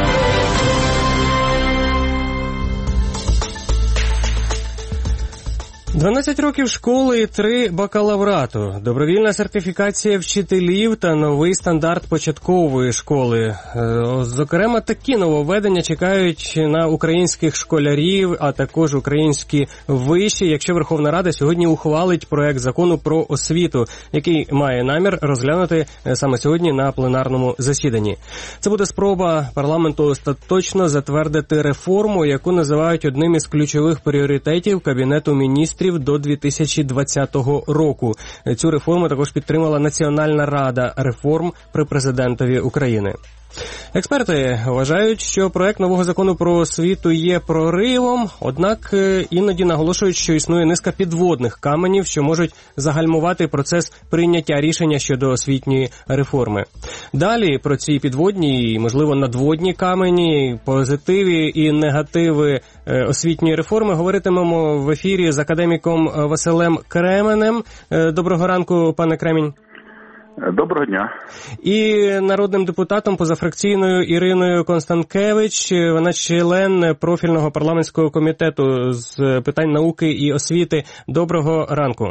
дванадцять років школи і три бакалаврату, добровільна сертифікація вчителів та новий стандарт початкової школи. Зокрема, такі нововведення чекають на українських школярів, а також українські виші, якщо Верховна Рада сьогодні ухвалить проект закону про освіту, який має намір розглянути саме сьогодні на пленарному засіданні. Це буде спроба парламенту остаточно затвердити реформу, яку називають одним із ключових пріоритетів Кабінету міністрів до дві тисячі двадцятого року. Цю реформу також підтримала Національна рада реформ при президентові України. Експерти вважають, що проект нового закону про освіту є проривом, однак іноді наголошують, що існує низка підводних каменів, що можуть загальмувати процес прийняття рішення щодо освітньої реформи. Далі про ці підводні і, можливо, надводні камені, позитиви і негативи освітньої реформи говоритимемо в ефірі з академіком Василем Кременем. Доброго ранку, пане Кремінь. Доброго дня. І народним депутатом позафракційною Іриною Констанкевич, вона член профільного парламентського комітету з питань науки і освіти. Доброго ранку.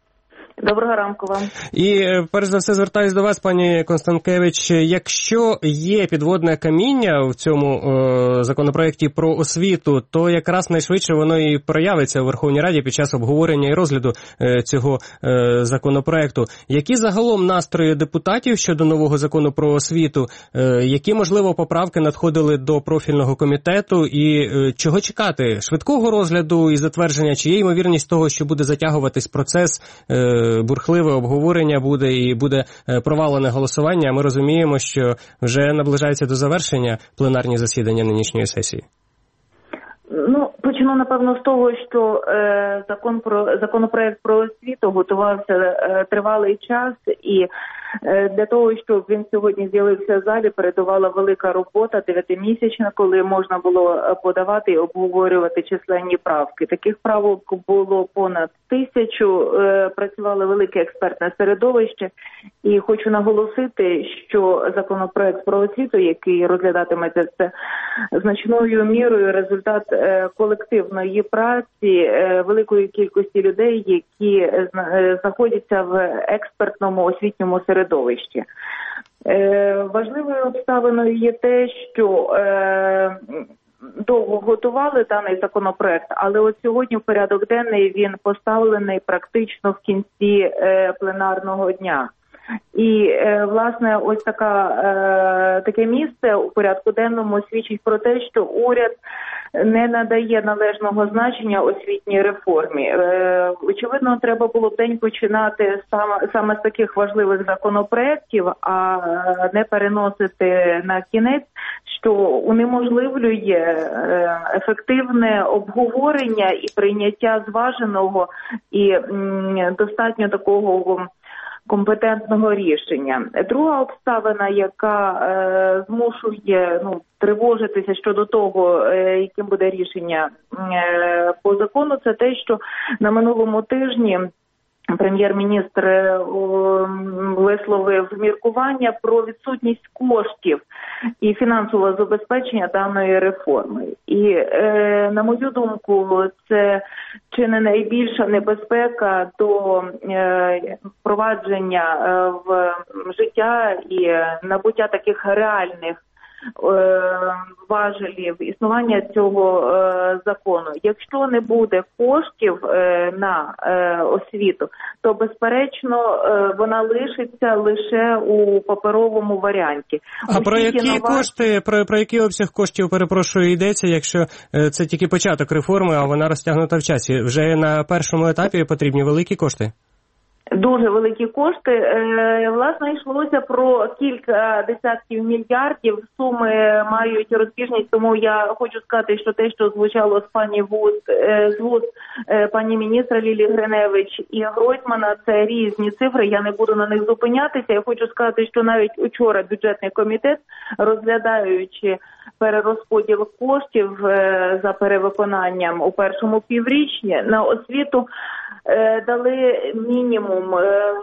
Доброго ранку вам. І перш за все звертаюсь до вас, пані Констанкевич. Якщо є підводне каміння в цьому е, законопроекті про освіту, то якраз найшвидше воно і проявиться у Верховній Раді під час обговорення і розгляду е, цього е, законопроекту. Які загалом настрої депутатів щодо нового закону про освіту? Е, які, можливо, поправки надходили до профільного комітету? І е, чого чекати? Швидкого розгляду і затвердження? Чи є ймовірність того, що буде затягуватись процес, е, бурхливе обговорення буде і буде провалене голосування, а ми розуміємо, що вже наближається до завершення пленарні засідання нинішньої сесії? Ну, почну, напевно, з того, що е, закон про законопроект про освіту готувався е, тривалий час, і е, для того, щоб він сьогодні з'явився в залі, передувала велика робота, дев'ятимісячна, коли можна було подавати і обговорювати численні правки. Таких правок було понад тисячу, е, працювало велике експертне середовище, і хочу наголосити, що законопроект про освіту, який розглядатиметься, це значною мірою результат е, колективної праці е, великої кількості людей, які е, знаходяться в експертному освітньому середовищі. Е, важливою обставиною є те, що е, довго готували даний законопроект, але от сьогодні в порядок денний він поставлений практично в кінці е, пленарного дня. І, е, власне, ось така, е, таке місце у порядку денному свідчить про те, що уряд не надає належного значення освітній реформі. Е, очевидно, треба було б день починати саме, саме з таких важливих законопроєктів, а не переносити на кінець, що унеможливлює е, ефективне обговорення і прийняття зваженого і м, достатньо такого компетентного рішення. Друга обставина, яка е, змушує ну, тривожитися щодо того, е, яким буде рішення е, по закону, це те, що на минулому тижні прем'єр-міністр е, висловив міркування про відсутність коштів і фінансового забезпечення даної реформи. І, е, на мою думку, це чи не найбільша небезпека до е, впровадження е, в життя і набуття таких реальних важелів існування цього е, закону. Якщо не буде коштів е, на е, освіту, то безперечно е, вона лишиться лише у паперовому варіанті. А Усі про які нова... кошти, про, про який обсяг коштів, перепрошую, йдеться, якщо е, це тільки початок реформи, а вона розтягнута в часі? Вже на першому етапі потрібні великі кошти? Дуже великі кошти. Власне, йшлося про кілька десятків мільярдів. Суми мають розбіжність, тому я хочу сказати, що те, що звучало з пані вуст, з вуст пані міністра Лілії Гриневич і Гройсмана, це різні цифри, я не буду на них зупинятися. Я хочу сказати, що навіть учора бюджетний комітет, розглядаючи перерозподіл коштів за перевиконанням у першому піврічні на освіту, дали мінімум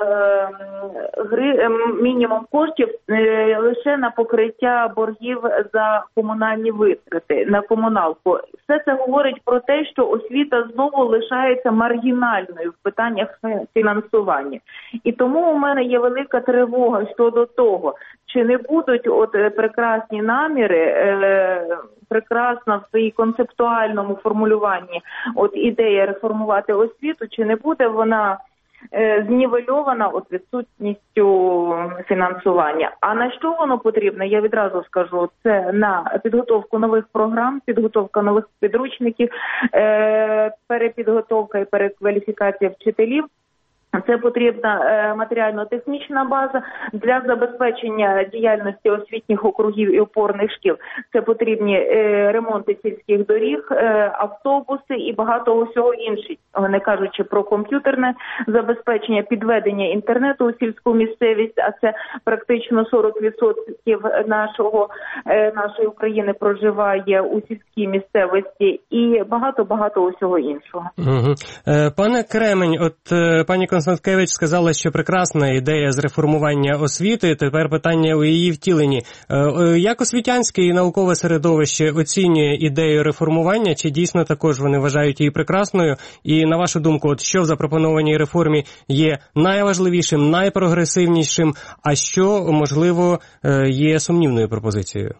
гри, мінімум коштів лише на покриття боргів за комунальні витрати, на комуналку. Все це говорить про те, що освіта знову лишається маргінальною в питаннях фінансування. І тому у мене є велика тривога щодо того, чи не будуть от прекрасні наміри, е, прекрасна в своїй концептуальному формулюванні от ідея реформувати освіту, чи не буде вона е, знівельована от відсутністю фінансування. А на що воно потрібно, я відразу скажу, це на підготовку нових програм, підготовка нових підручників, е, перепідготовка і перекваліфікація вчителів. Це потрібна е, матеріально-технічна база для забезпечення діяльності освітніх округів і опорних шкіл. Це потрібні е, ремонти сільських доріг, е, автобуси і багато усього іншого, не кажучи про комп'ютерне забезпечення, підведення інтернету у сільську місцевість, а це практично сорок відсотків нашого, е, нашої України проживає у сільській місцевості, і багато-багато усього іншого. Угу. Е, пане Кремень, от е, пані Констанкевич сказала, що прекрасна ідея з реформування освіти, тепер питання у її втіленні. Як освітянське і наукове середовище оцінює ідею реформування, чи дійсно також вони вважають її прекрасною? І на вашу думку, от що в запропонованій реформі є найважливішим, найпрогресивнішим, а що, можливо, є сумнівною пропозицією?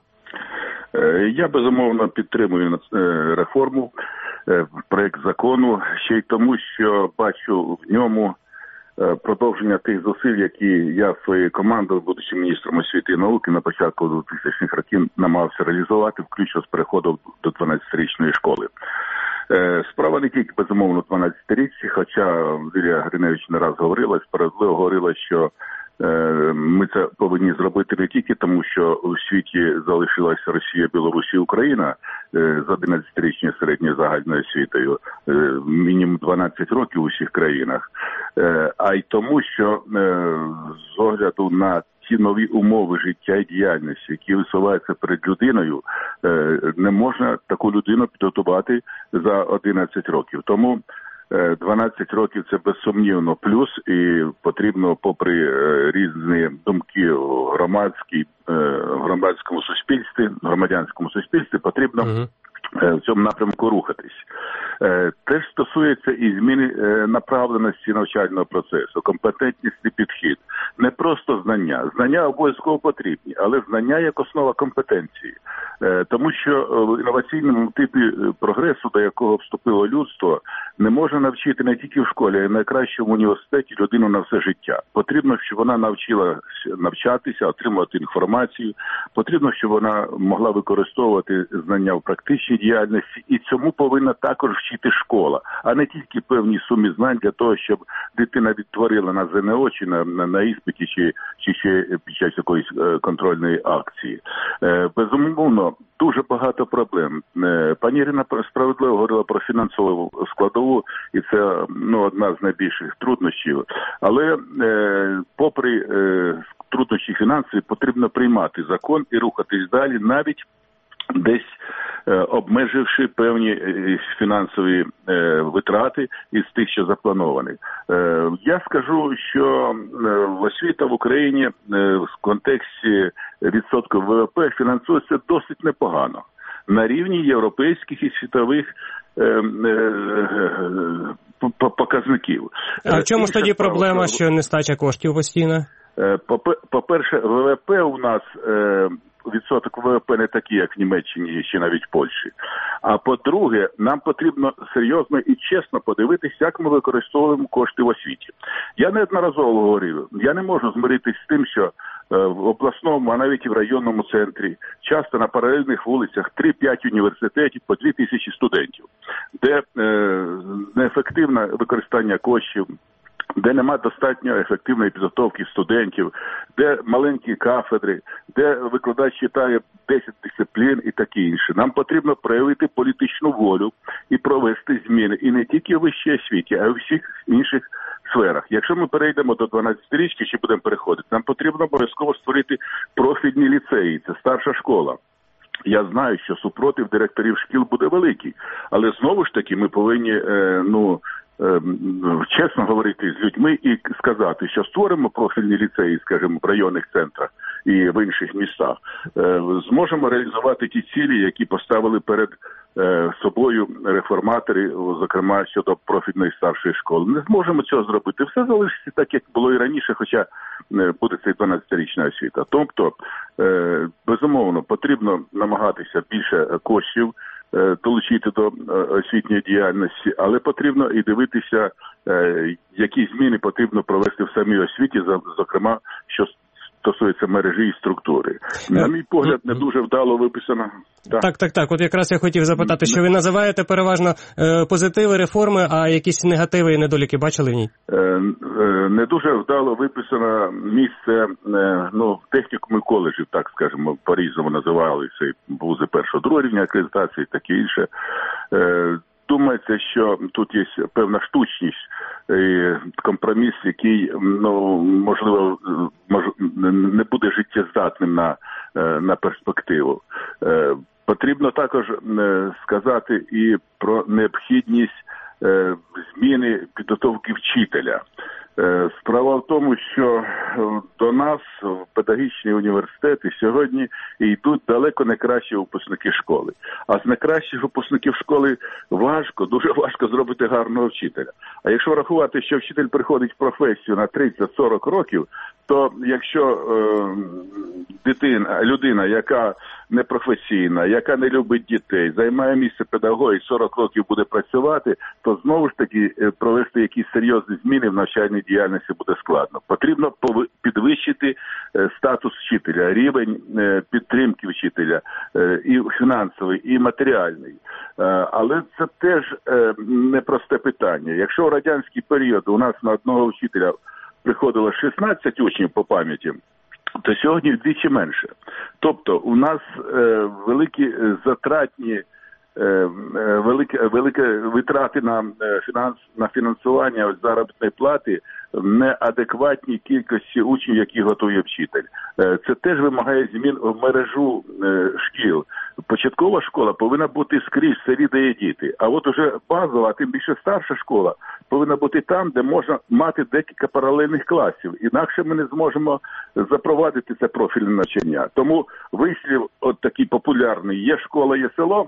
Я, безумовно, підтримую реформу, проект закону, ще й тому, що бачу в ньому продовження тих зусиль, які я своєю командою, будучи міністром освіти і науки, на початку двохтисячних років намагався реалізувати, включно з переходом до дванадцятирічної школи. Справа не тільки, безумовно, дванадцятиріччі, хоча Лілія Гриневич не раз говорила, справедливо говорила, що ми це повинні зробити не тільки тому, що у світі залишилася Росія, Білорусь і Україна з одинадцятирічною середньою загальною освітою, мінімум дванадцять років у всіх країнах, а й тому, що з огляду на ті нові умови життя і діяльності, які висуваються перед людиною, не можна таку людину підготувати за одинадцять років. Тому дванадцять років – це безсумнівно плюс, і потрібно, попри різні думки у громадській, громадському суспільстві, громадянському суспільстві, потрібно uh-huh. в цьому напрямку рухатись. Те ж стосується і зміни направленості навчального процесу, компетентність підхід. Не просто знання. Знання обов'язково потрібні, але знання як основа компетенції. Тому що в інноваційному типі прогресу, до якого вступило людство, не може навчити не тільки в школі, а й в найкращому університеті людину на все життя. Потрібно, щоб вона навчила навчатися, отримувати інформацію. Потрібно, щоб вона могла використовувати знання в практичній діяльності. І цьому повинна також вчити школа, а не тільки певні суми знань для того, щоб дитина відтворила на зе ен о чи на, на, на іспиті, чи, чи ще під час якоїсь контрольної акції. Безумовно, дуже багато проблем. Пані Ірина справедливо говорила про фінансову складову, і це ну, одна з найбільших труднощів. Але е, попри е, труднощі фінансові, потрібно приймати закон і рухатись далі, навіть десь е, обмеживши певні е, фінансові е, витрати із тих, що заплановані. Е, я скажу, що е, освіта в Україні е, в контексті відсотку ВВП фінансується досить непогано. На рівні європейських і світових е, е, показників. А в чому ж тоді проблема, що нестача коштів постійно? По-перше, ВВП у нас, відсоток ВВП не такий, як в Німеччині, чи навіть в Польщі. А по-друге, нам потрібно серйозно і чесно подивитися, як ми використовуємо кошти в освіті. Я неодноразово говорив, я не можу змиритись з тим, що в обласному, а навіть і в районному центрі, часто на паралельних вулицях три-п'ять університетів по дві тисячі студентів, де е, неефективне використання коштів, де нема достатньо ефективної підготовки студентів, де маленькі кафедри, де викладач читає десять дисциплін і таке інше. Нам потрібно проявити політичну волю і провести зміни. І не тільки в вищій освіті, а й у всіх інших сферах. Якщо ми перейдемо до дванадцятирічки, чи будемо переходити, нам потрібно обов'язково створити профільні ліцеї, це старша школа. Я знаю, що супротив директорів шкіл буде великий, але знову ж таки ми повинні, е, ну, чесно говорити з людьми і сказати, що створимо профільні ліцеї, скажімо, в районних центрах і в інших містах, зможемо реалізувати ті цілі, які поставили перед собою реформатори, зокрема щодо профільної старшої школи. Не зможемо цього зробити. Все залишиться так, як було і раніше, хоча буде цей дванадцятирічна освіта. Тобто, безумовно, потрібно намагатися більше коштів долучити до освітньої діяльності, але потрібно і дивитися, які зміни потрібно провести в самій освіті, зокрема, що стосується мережі і структури. На мій погляд, не дуже вдало виписано. Так, так, так. так. От якраз я хотів запитати, що ви називаєте переважно е, позитиви, реформи, а якісь негативи і недоліки бачили в ній? Е, е, не дуже вдало виписано місце, е, ну, в технікумі коледжів, так скажемо, по-різному називали це вузи першого, другого рівня акредитації, таке інше. Е, Думається, що тут є певна штучність, компроміс, який, ну, можливо, мож, не буде життєздатним на, на перспективу. Потрібно також сказати і про необхідність зміни підготовки вчителя. Справа в тому, що до нас в педагогічні університети сьогодні йдуть далеко не кращі випускники школи. А з найкращих випускників школи важко, дуже важко зробити гарного вчителя. А якщо рахувати, що вчитель приходить в професію на тридцять-сорок років, то якщо е, дитина, людина, яка непрофесійна, яка не любить дітей, займає місце педагога і сорок років буде працювати, то знову ж таки провести якісь серйозні зміни в навчальній діяльності буде складно. Потрібно підвищити статус вчителя, рівень підтримки вчителя, і фінансовий, і матеріальний. Але це теж непросте питання. Якщо в радянський період у нас на одного вчителя приходило шістнадцять учнів по пам'яті, то сьогодні вдвічі менше. Тобто у нас е, великі затратні, е, великі, великі витрати на, фінанс, на фінансування заробітної плати в неадекватній кількості учнів, які готує вчитель. Е, це теж вимагає змін в мережу е, шкіл. Початкова школа повинна бути скрізь в селі, де є діти. А от уже базова, а тим більше старша школа, повинна бути там, де можна мати декілька паралельних класів. Інакше ми не зможемо запровадити це профільне навчання. Тому вислів от такий популярний: є школа, є село,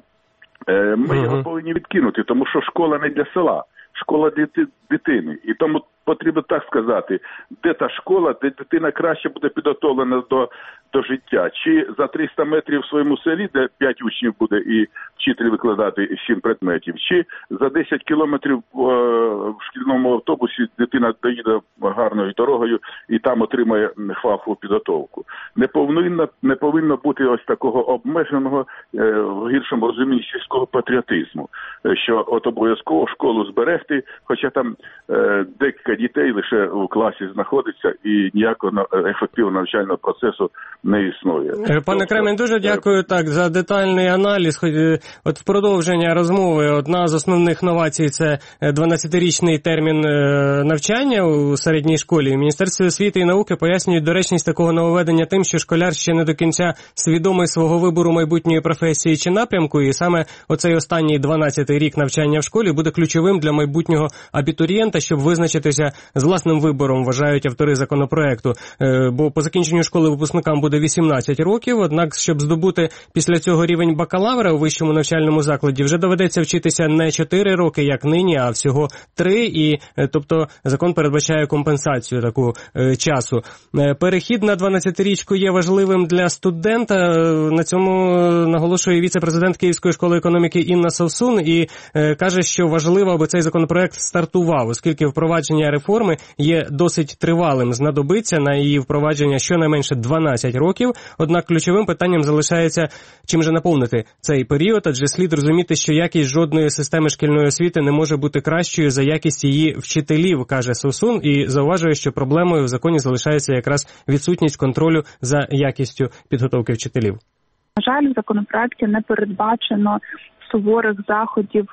ми його uh-huh. повинні відкинути, тому що школа не для села, школа для дитини. І тому потрібно так сказати, де та школа, де дитина краще буде підготовлена до, до життя. Чи за триста метрів в своєму селі, де п'ять учнів буде і вчитель викладати сім предметів, чи за десять кілометрів е, в шкільному автобусі дитина доїде гарною дорогою і там отримає фахову підготовку. Не повинно, не повинно бути ось такого обмеженого, е, в гіршому розумінні, сільського патріотизму, що от обов'язково школу зберегти, хоча там е, декілька дітей лише у класі знаходиться і ніякого ефективного навчального процесу не існує. Пане Кремінь, дуже дякую так за детальний аналіз. От в продовження розмови одна з основних новацій – це дванадцятирічний термін навчання у середній школі. Міністерство освіти і науки пояснюють доречність такого нововведення тим, що школяр ще не до кінця свідомий свого вибору майбутньої професії чи напрямку, і саме оцей останній дванадцятий рік навчання в школі буде ключовим для майбутнього абітурієнта, щоб визначитися з власним вибором, вважають автори законопроекту. Бо по закінченню школи випускникам буде вісімнадцять років, однак, щоб здобути після цього рівень бакалавра у вищому навчальному закладі, вже доведеться вчитися не чотири роки, як нині, а всього три, і, тобто, закон передбачає компенсацію таку е, часу. Перехід на дванадцятирічку є важливим для студента. На цьому наголошує віце-президент Київської школи економіки Інна Совсун і е, каже, що важливо, аби цей законопроект стартував, оскільки впровадження реформи є досить тривалим. Знадобиться на її впровадження щонайменше дванадцять років, однак ключовим питанням залишається, чим же наповнити цей період, адже слід розуміти, що якість жодної системи шкільної освіти не може бути кращою за якість її вчителів, каже Совсун, і зауважує, що проблемою в законі залишається якраз відсутність контролю за якістю підготовки вчителів. На жаль, в законопроекті не передбачено суворих заходів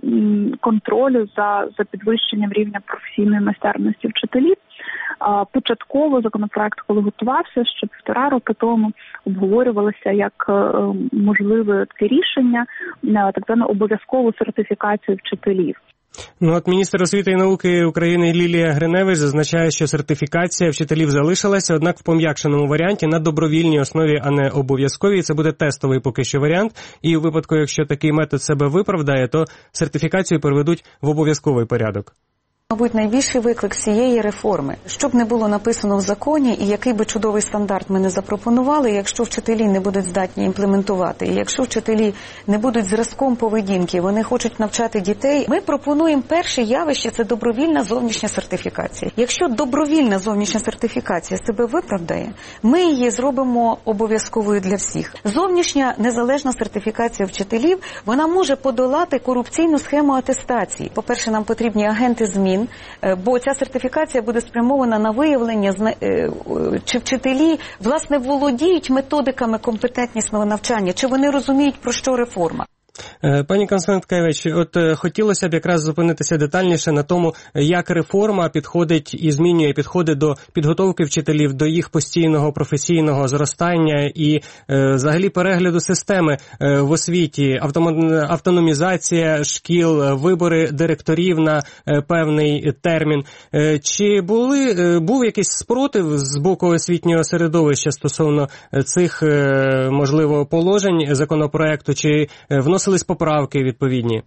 контролю за, за підвищенням рівня професійної майстерності вчителів. Початково законопроект, коли готувався, ще півтора роки тому, обговорювалося як можливе таке рішення, так звану обов'язкову сертифікацію вчителів. Ну от міністр освіти і науки України Лілія Гриневич зазначає, що сертифікація вчителів залишилася, однак в пом'якшеному варіанті на добровільній основі, а не обов'язковій. Це буде тестовий поки що варіант. І у випадку, якщо такий метод себе виправдає, то сертифікацію переведуть в обов'язковий порядок. Мабуть, найбільший виклик цієї реформи, що б не було написано в законі, і який би чудовий стандарт ми не запропонували, якщо вчителі не будуть здатні імплементувати, і якщо вчителі не будуть зразком поведінки, вони хочуть навчати дітей, ми пропонуємо перше явище – це добровільна зовнішня сертифікація. Якщо добровільна зовнішня сертифікація себе виправдає, ми її зробимо обов'язковою для всіх. Зовнішня незалежна сертифікація вчителів, вона може подолати корупційну схему атестації. По-перше, нам потрібні агенти змін, бо ця сертифікація буде спрямована на виявлення, чи вчителі, власне, володіють методиками компетентнісного навчання, чи вони розуміють, про що реформа. Пані Констанкевич, от хотілося б якраз зупинитися детальніше на тому, як реформа підходить і змінює підходи до підготовки вчителів, до їх постійного професійного зростання і е, взагалі перегляду системи е, в освіті, автономізація шкіл, вибори директорів на е, певний термін. Е, чи були, е, був якийсь спротив з боку освітнього середовища стосовно цих, е, можливо, положень законопроекту, чи вносили поправки відповідні?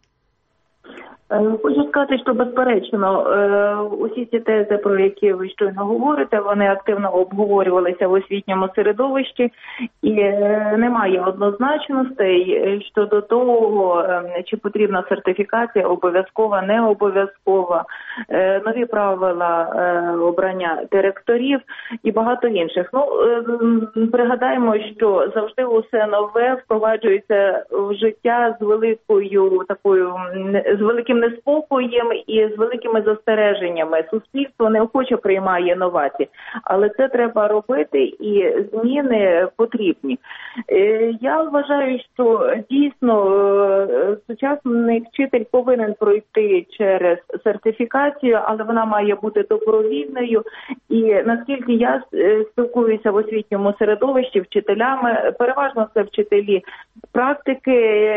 Хочу сказати, що безперечно усі ці тези, про які ви щойно говорите, вони активно обговорювалися в освітньому середовищі, і немає однозначностей щодо того, чи потрібна сертифікація, обов'язкова, не обов'язкова, нові правила обрання директорів і багато інших. Ну, пригадаємо, що завжди усе нове впроваджується в життя з великою такою, з великим неспокоєм і з великими застереженнями. Суспільство неохоче приймає новації, але це треба робити і зміни потрібні. Я вважаю, що дійсно сучасний вчитель повинен пройти через сертифікацію, але вона має бути добровільною. І наскільки я спілкуюся в освітньому середовищі вчителями, переважно це вчителі практики,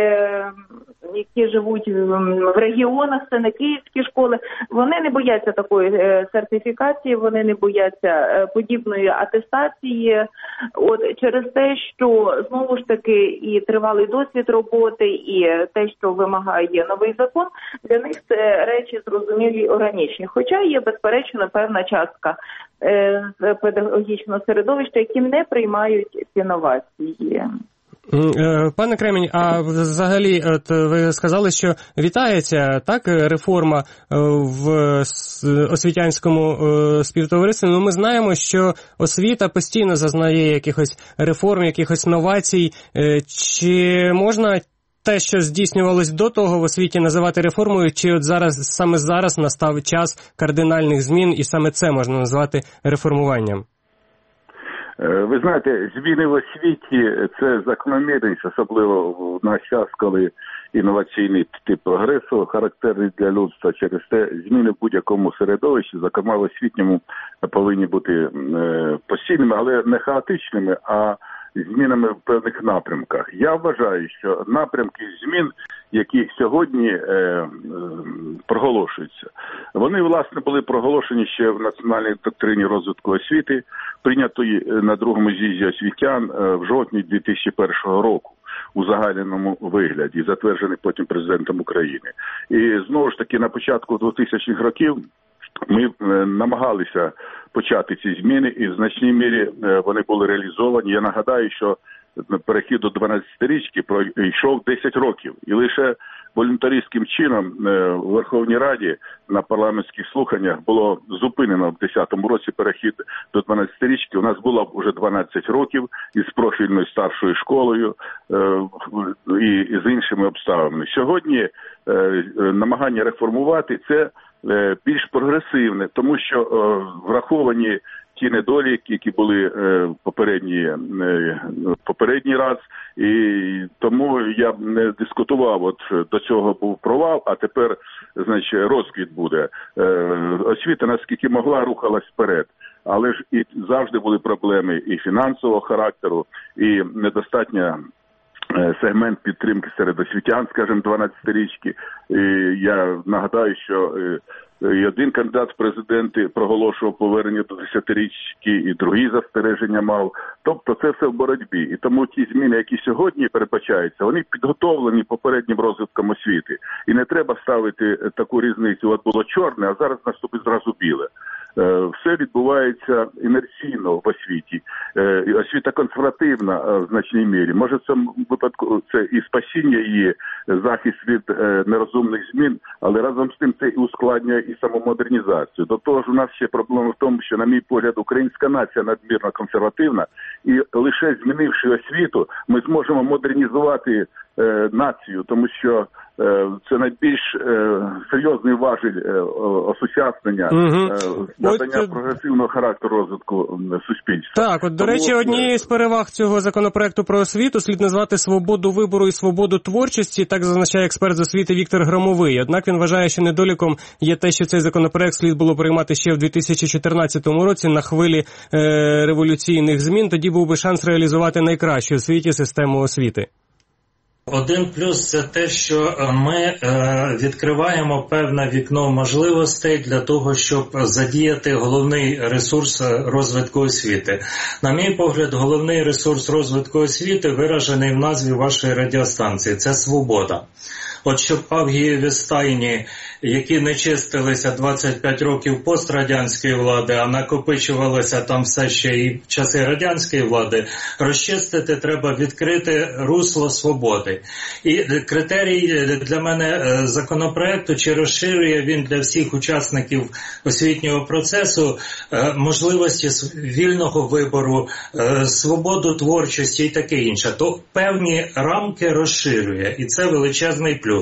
які живуть в регіонах, це не київські школи, вони не бояться такої сертифікації, вони не бояться подібної атестації. От через те, що знову ж таки і тривалий досвід роботи, і те, що вимагає новий закон, для них це речі зрозумілі і органічні. Хоча є, безперечно, певна частка з педагогічного середовища, які не приймають ці новації. Пане Кремінь, а взагалі, от ви сказали, що вітається так реформа в освітянському співтоваристві. Ну, ми знаємо, що освіта постійно зазнає якихось реформ, якихось новацій. Чи можна те, що здійснювалось до того в освіті, називати реформою, чи от зараз, саме зараз настав час кардинальних змін, і саме це можна назвати реформуванням? Ви знаєте, зміни в освіті – це закономірність, особливо в наш час, коли інноваційний тип прогресу характерний для людства. Через те зміни в будь-якому середовищі, зокрема в освітньому, повинні бути постійними, але не хаотичними, а змінами в певних напрямках. Я вважаю, що напрямки змін, які сьогодні е, проголошуються, вони, власне, були проголошені ще в національній доктрині розвитку освіти, прийнятої на другому з'їзді освітян е, в жовтні дві тисячі першого року у загальному вигляді, затверджений потім президентом України. І знову ж таки на початку двохтисячних років ми намагалися почати ці зміни, і в значній мірі вони були реалізовані. Я нагадаю, що перехід до дванадцятирічки пройшов десять років. І лише волюнтаристським чином в Верховній Раді на парламентських слуханнях було зупинено в десятому році перехід до дванадцятирічки. У нас було вже дванадцять років із профільною старшою школою і з іншими обставинами. Сьогодні намагання реформувати – це більш прогресивне, тому що враховані ті недоліки, які були попередні, попередній раз, і тому я б не дискутував, от до цього був провал, а тепер, значить, розквіт буде. Освіта, наскільки могла, рухалась вперед. Але ж і завжди були проблеми і фінансового характеру, і недостатня сегмент підтримки серед освітян, скажімо, дванадцятирічки. І я нагадаю, що і один кандидат в президенти проголошував повернення до десятирічки, і другий застереження мав. Тобто це все в боротьбі. І тому ті зміни, які сьогодні передбачаються, вони підготовлені попереднім розвитком освіти. І не треба ставити таку різницю. От було чорне, а зараз наступить зразу біле. Все відбувається інерційно в освіті. Освіта консервативна в значній мірі. Може в цьому випадку це і спасіння її, захист від нерозумних змін, але разом з тим це і ускладнює і самомодернізацію. До того ж у нас ще проблема в тому, що, на мій погляд, українська нація надмірно консервативна, і лише змінивши освіту, ми зможемо модернізувати е, націю, тому що е, це найбільш е, серйозний важіль е, осучаснення, угу. е, надання от... прогресивного характеру розвитку суспільства. Так, от, до тому, речі, однією з переваг цього законопроекту про освіту слід назвати свободу вибору і свободу творчості, так зазначає експерт з освіти Віктор Громовий. Однак він вважає, що недоліком є те, що цей законопроект слід було приймати ще в дві тисячі чотирнадцятому році на хвилі е, революційних змін. Тоді був би шанс реалізувати найкращу у світі систему освіти. Один плюс – це те, що ми е, відкриваємо певне вікно можливостей для того, щоб задіяти головний ресурс розвитку освіти. На мій погляд, головний ресурс розвитку освіти виражений в назві вашої радіостанції – це свобода. От щоб Авгієві стайні, які не чистилися двадцять п'ять років пострадянської влади, а накопичувалося там все ще і в часи радянської влади, розчистити треба відкрити русло свободи. І критерій для мене законопроекту, чи розширює він для всіх учасників освітнього процесу можливості вільного вибору, свободу творчості і таке інше, то певні рамки розширює, і це величезний плюс.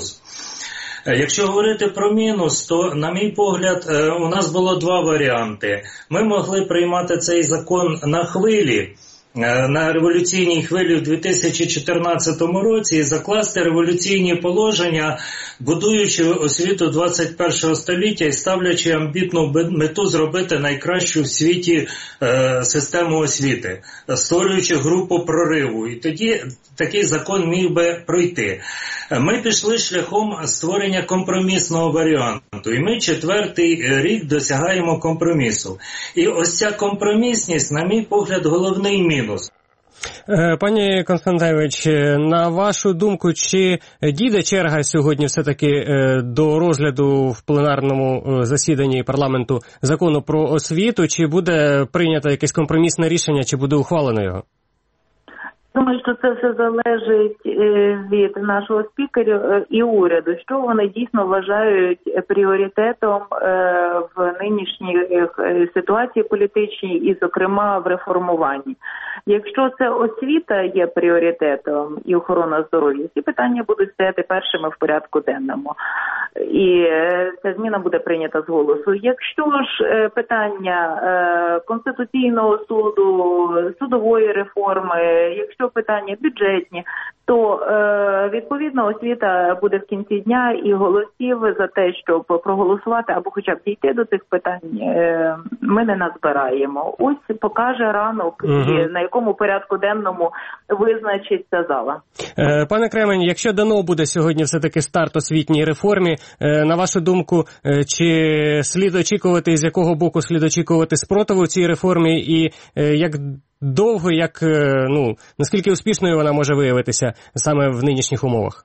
Якщо говорити про мінус, то, на мій погляд, у нас було два варіанти. Ми могли приймати цей закон на хвилі, на революційній хвилі в дві тисячі чотирнадцятому році і закласти революційні положення, будуючи освіту двадцять першого століття і ставлячи амбітну мету зробити найкращу в світі е, систему освіти, створюючи групу прориву. І тоді такий закон міг би пройти. Ми пішли шляхом створення компромісного варіанту. І ми четвертий рік досягаємо компромісу. І ось ця компромісність, на мій погляд, головний мінус. Пані Константинович, на вашу думку, чи дійде черга сьогодні все-таки до розгляду в пленарному засіданні парламенту закону про освіту, чи буде прийнято якесь компромісне рішення, чи буде ухвалено його? Думаю, що це все залежить від нашого спікера і уряду, що вони дійсно вважають пріоритетом в нинішній ситуації політичній і, зокрема, в реформуванні. Якщо це освіта є пріоритетом і охорона здоров'я, ці питання будуть стояти першими в порядку денному. І ця зміна буде прийнята з голосу. Якщо ж питання Конституційного суду, судової реформи, якщо питання бюджетні, то е, відповідно освіта буде в кінці дня, і голосів за те, щоб проголосувати або хоча б дійти до цих питань, е, ми не назбираємо. Ось покаже ранок, угу. і на якому порядку денному визначиться зала. Е, пане Кремень, якщо дано буде сьогодні все-таки старт освітній реформі, е, на вашу думку, е, чи слід очікувати, з якого боку слід очікувати спротиву цій реформі, і е, як довго, як, ну, наскільки успішною вона може виявитися саме в нинішніх умовах?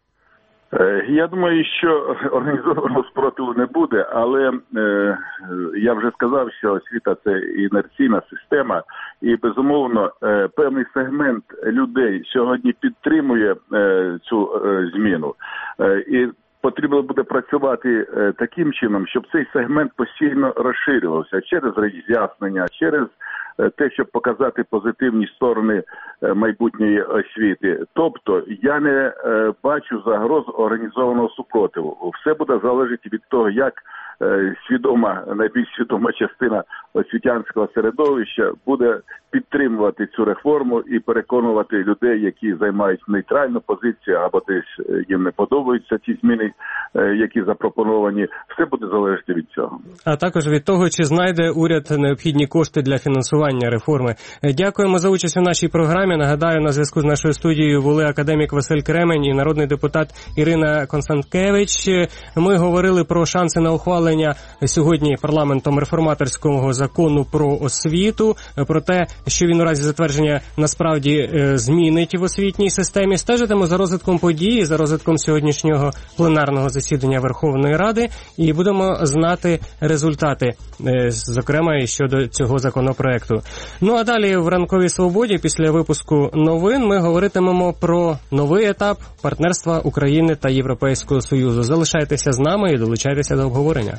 Я думаю, що організованого спротиву не буде, але е, я вже сказав, що освіта – це інерційна система, і, безумовно, е, певний сегмент людей сьогодні підтримує е, цю е, зміну. Е, і потрібно буде працювати е, таким чином, щоб цей сегмент постійно розширювався через роз'яснення, через те, щоб показати позитивні сторони майбутньої освіти. Тобто, я не е, бачу загроз організованого супротиву. Все буде залежати від того, як е, свідома, найбільш свідома частина освітянського середовища буде підтримувати цю реформу і переконувати людей, які займають нейтральну позицію або десь їм не подобаються ті зміни, е, які запропоновані. Все буде залежати від цього. А також від того, чи знайде уряд необхідні кошти для фінансування імплементування реформи. Дякуємо за участь у нашій програмі. Нагадаю, на зв'язку з нашою студією були академік Василь Кремень і народний депутат Ірина Констанкевич. Ми говорили про шанси на ухвалення сьогодні парламентом реформаторського закону про освіту, про те, що він у разі затвердження насправді змінить в освітній системі. Стежитимо за розвитком події, за розвитком сьогоднішнього пленарного засідання Верховної Ради і будемо знати результати, зокрема і щодо цього законопроекту. Ну а далі в «Ранковій свободі» після випуску новин ми говоритимемо про новий етап партнерства України та Європейського Союзу. Залишайтеся з нами і долучайтеся до обговорення.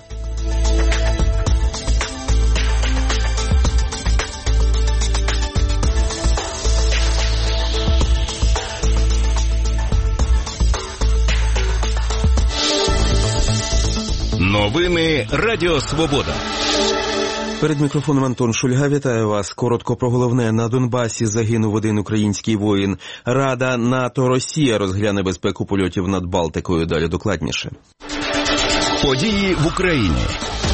Новини Радіо Свобода. Перед мікрофоном Антон Шульга. Вітаю вас. Коротко про головне. На Донбасі загинув один український воїн. Рада НАТО-Росія розгляне безпеку польотів над Балтикою. Далі докладніше. Події в Україні.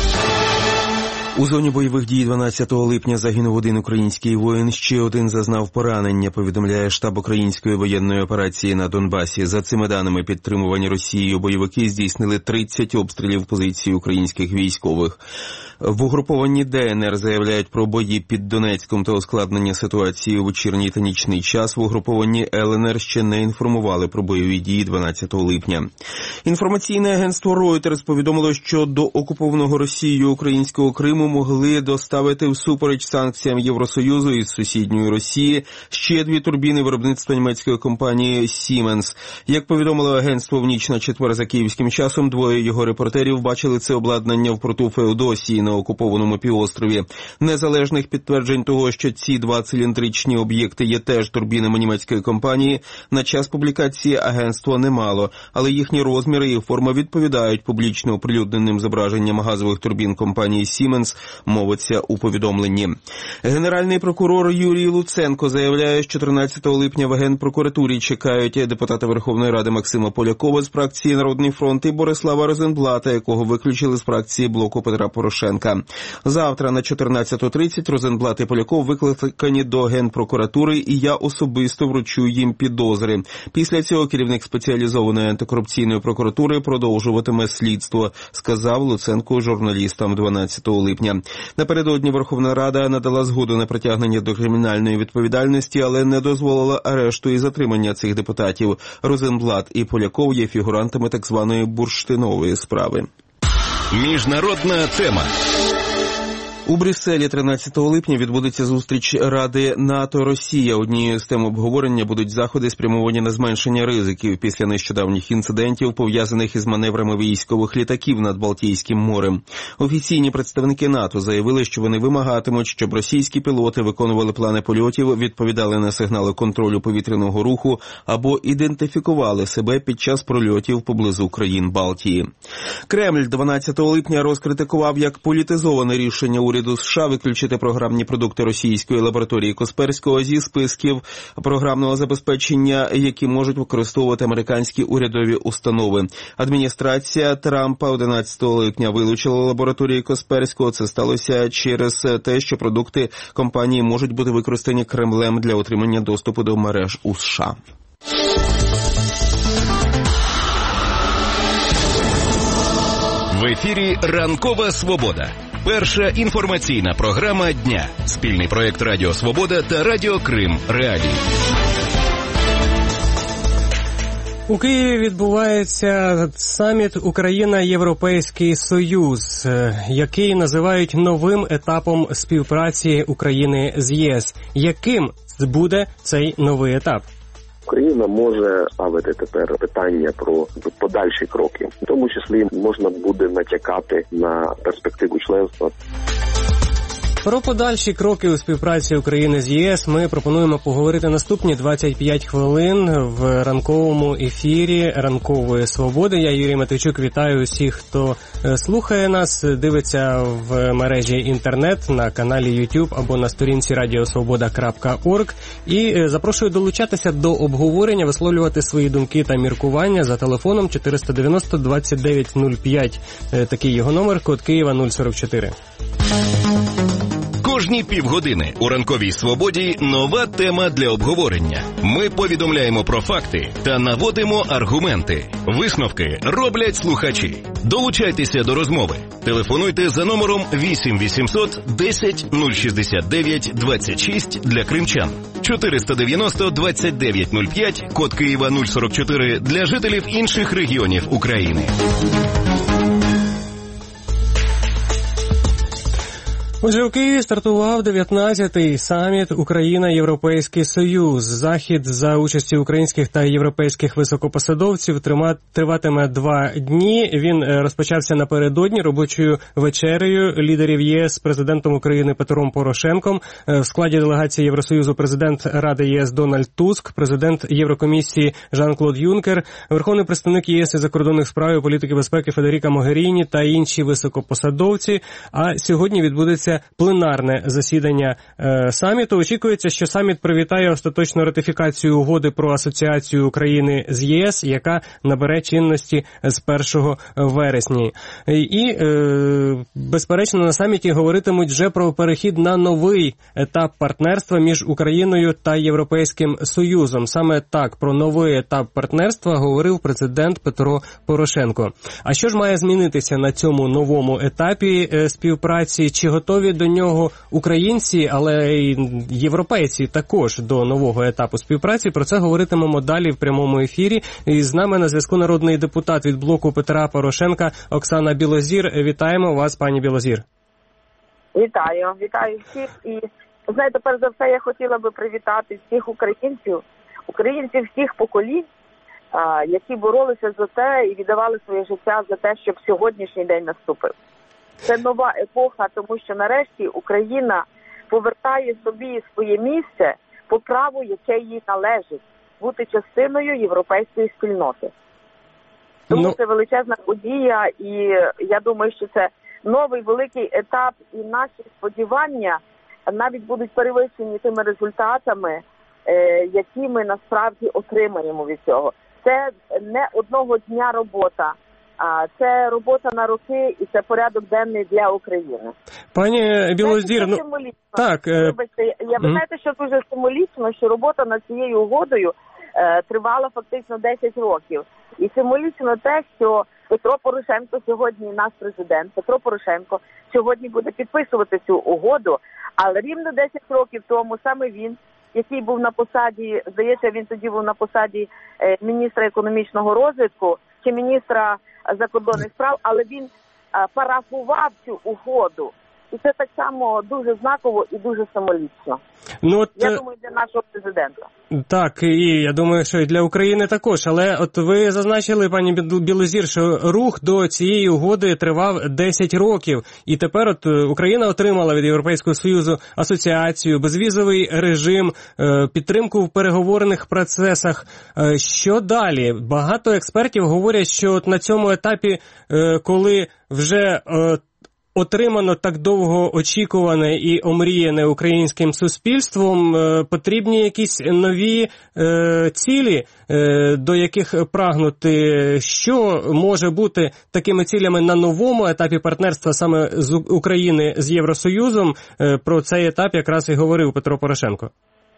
У зоні бойових дій дванадцятого липня загинув один український воїн, ще один зазнав поранення, повідомляє штаб української воєнної операції на Донбасі. За цими даними, підтримувані Росією бойовики здійснили тридцять обстрілів позицій українських військових. В угрупованні ДНР заявляють про бої під Донецьком та ускладнення ситуації у вечірній та нічний час. В угрупованні ЛНР ще не інформували про бойові дії дванадцятого липня. Інформаційне агентство Reuters повідомило, що до окупованого Росією українського Криму могли доставити всупереч санкціям Євросоюзу із сусідньої Росії ще дві турбіни виробництва німецької компанії Siemens. Як повідомило агентство в ніч на четвер за київським часом, двоє його репортерів бачили це обладнання в порту Феодосії на окупованому півострові. Незалежних підтверджень того, що ці два циліндричні об'єкти є теж турбінами німецької компанії, на час публікації агентство не мало, але їхні розміри і форма відповідають публічно оприлюдненим зображенням газових турбін компанії Siemens, мовиться у повідомленні. Генеральний прокурор Юрій Луценко заявляє, що тринадцятого липня в Генпрокуратурі чекають депутата Верховної Ради Максима Полякова з фракції «Народний фронт» і Борислава Розенблата, якого виключили з фракції блоку Петра Порошенка. Завтра на чотирнадцяту тридцять Розенблат і Поляков викликані до Генпрокуратури, і я особисто вручу їм підозри. Після цього керівник спеціалізованої антикорупційної прокуратури продовжуватиме слідство, сказав Луценко журналістам дванадцятого липня. Напередодні Верховна Рада надала згоду на притягнення до кримінальної відповідальності, але не дозволила арешту і затримання цих депутатів. Розенблат і Поляков є фігурантами так званої бурштинової справи. Міжнародна тема. У Брюсселі тринадцятого липня відбудеться зустріч Ради НАТО-Росія. Однією з тем обговорення будуть заходи, спрямовані на зменшення ризиків після нещодавніх інцидентів, пов'язаних із маневрами військових літаків над Балтійським морем. Офіційні представники НАТО заявили, що вони вимагатимуть, щоб російські пілоти виконували плани польотів, відповідали на сигнали контролю повітряного руху або ідентифікували себе під час прольотів поблизу країн Балтії. Кремль дванадцятого липня розкритикував як політизоване рішення уряду США виключити програмні продукти російської лабораторії Касперського зі списків програмного забезпечення, які можуть використовувати американські урядові установи. Адміністрація Трампа одинадцятого липня вилучила лабораторію Касперського. Це сталося через те, що продукти компанії можуть бути використані Кремлем для отримання доступу до мереж у США. В ефірі «Ранкова свобода». Перша інформаційна програма дня. Спільний проєкт Радіо Свобода та Радіо Крим Реалії. У Києві відбувається саміт Україна-Європейський Союз, який називають новим етапом співпраці України з ЄС. Яким буде цей новий етап? Україна може ставити тепер питання про подальші кроки. В тому числі можна буде натякати на перспективу членства. Про подальші кроки у співпраці України з ЄС ми пропонуємо поговорити наступні двадцять п'ять хвилин в ранковому ефірі «Ранкової свободи». Я, Юрій Матвійчук, вітаю усіх, хто слухає нас, дивиться в мережі інтернет, на каналі YouTube або на сторінці радіосвобода крапка орг. І запрошую долучатися до обговорення, висловлювати свої думки та міркування за телефоном чотириста дев'яносто двадцять дев'ять нуль п'ять. Такий його номер, код Києва нуль сорок чотири. Кожного Кожні півгодини у «Ранковій свободі» нова тема для обговорення. Ми повідомляємо про факти та наводимо аргументи. Висновки роблять слухачі. Долучайтеся до розмови. Телефонуйте за номером вісім вісімсот десять нуль шістдесят дев'ять двадцять шість для кримчан, чотириста дев'яносто двадцять дев'ять нуль п'ять, код Києва нуль сорок чотири для жителів інших регіонів України. Отже, у Києві стартував дев'ятнадцятий саміт Україна-Європейський Союз. Захід за участі українських та європейських високопосадовців триватиме два дні. Він розпочався напередодні робочою вечерею лідерів ЄС з президентом України Петром Порошенком. В складі делегації Євросоюзу президент Ради ЄС Дональд Туск, президент Єврокомісії Жан-Клод Юнкер, верховний представник ЄС із закордонних справ і політики безпеки Федеріка Могеріні та інші високопосадовці. А сьогодні відбудеться пленарне засідання е, саміту. Очікується, що саміт привітає остаточну ратифікацію угоди про асоціацію України з ЄС, яка набере чинності з першого вересня. І, е, безперечно, на саміті говоритимуть вже про перехід на новий етап партнерства між Україною та Європейським Союзом. Саме так, про новий етап партнерства говорив президент Петро Порошенко. А що ж має змінитися на цьому новому етапі е, співпраці? Чи готові до нього українці, але й європейці також до нового етапу співпраці? Про це говоритимемо далі в прямому ефірі. І з нами на зв'язку народний депутат від блоку Петра Порошенка Оксана Білозір. Вітаємо вас, пані Білозір. Вітаю, вітаю всіх. І, знаєте, перш за все, я хотіла би привітати всіх українців, українців всіх поколінь, які боролися за те і віддавали своє життя за те, щоб сьогоднішній день наступив. Це нова епоха, тому що нарешті Україна повертає собі своє місце по праву, яке їй належить, бути частиною європейської спільноти. Тому ну... це величезна подія, і я думаю, що це новий великий етап, і наші сподівання навіть будуть перевищені тими результатами, які ми насправді отримаємо від цього. Це не одного дня робота. А це робота на роки, і це порядок денний для України. Пані Білозір, ну так. Вибачте, я ви mm. знаєте, що дуже символічно, що робота над цією угодою е, тривала фактично десять років. І символічно те, що Петро Порошенко сьогодні наш президент, Петро Порошенко сьогодні буде підписувати цю угоду, але рівно десять років тому саме він, який був на посаді, здається, він тоді був на посаді е, міністра економічного розвитку чи міністра закордонних справ, але він а, парафував цю угоду. І це так само дуже знаково і дуже символічно. Ну, от, я думаю, для нашого президента. Так, і я думаю, що і для України також. Але от ви зазначили, пані Білозір, що рух до цієї угоди тривав десять років. І тепер от Україна отримала від Європейського Союзу асоціацію, безвізовий режим, підтримку в переговорних процесах. Що далі? Багато експертів говорять, що от на цьому етапі, коли вже отримано так довго очікуване і омріяне українським суспільством, потрібні якісь нові е, цілі, е, до яких прагнути. Що може бути такими цілями на новому етапі партнерства саме з України з Євросоюзом? Е, про цей етап якраз і говорив Петро Порошенко.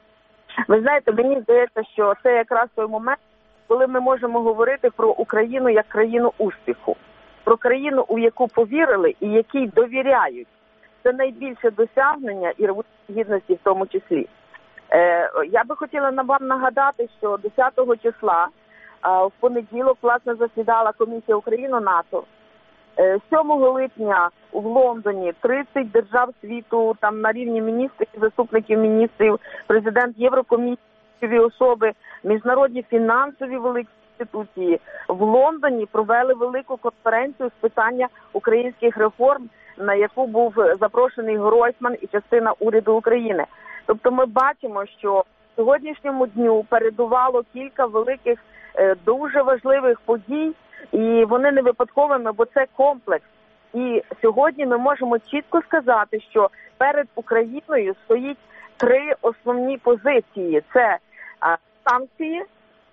Ви знаєте, мені здається, що це якраз той момент, коли ми можемо говорити про Україну як країну успіху. Про країну, у яку повірили і якій довіряють. Це найбільше досягнення і революції гідності в тому числі. Е, я би хотіла вам нагадати, що десятого числа е, в понеділок, власне, засідала Комісія Україна-НАТО. Е, сьомого липня в Лондоні тридцять держав світу, там на рівні міністрів, заступників міністрів, президент Єврокомісії, особи, міжнародні фінансові великі інституції в Лондоні провели велику конференцію з питання українських реформ, на яку був запрошений Гройсман і частина уряду України. Тобто ми бачимо, що сьогоднішньому дню передувало кілька великих, дуже важливих подій, і вони не випадковими, бо це комплекс. І сьогодні ми можемо чітко сказати, що перед Україною стоїть три основні позиції. Це санкції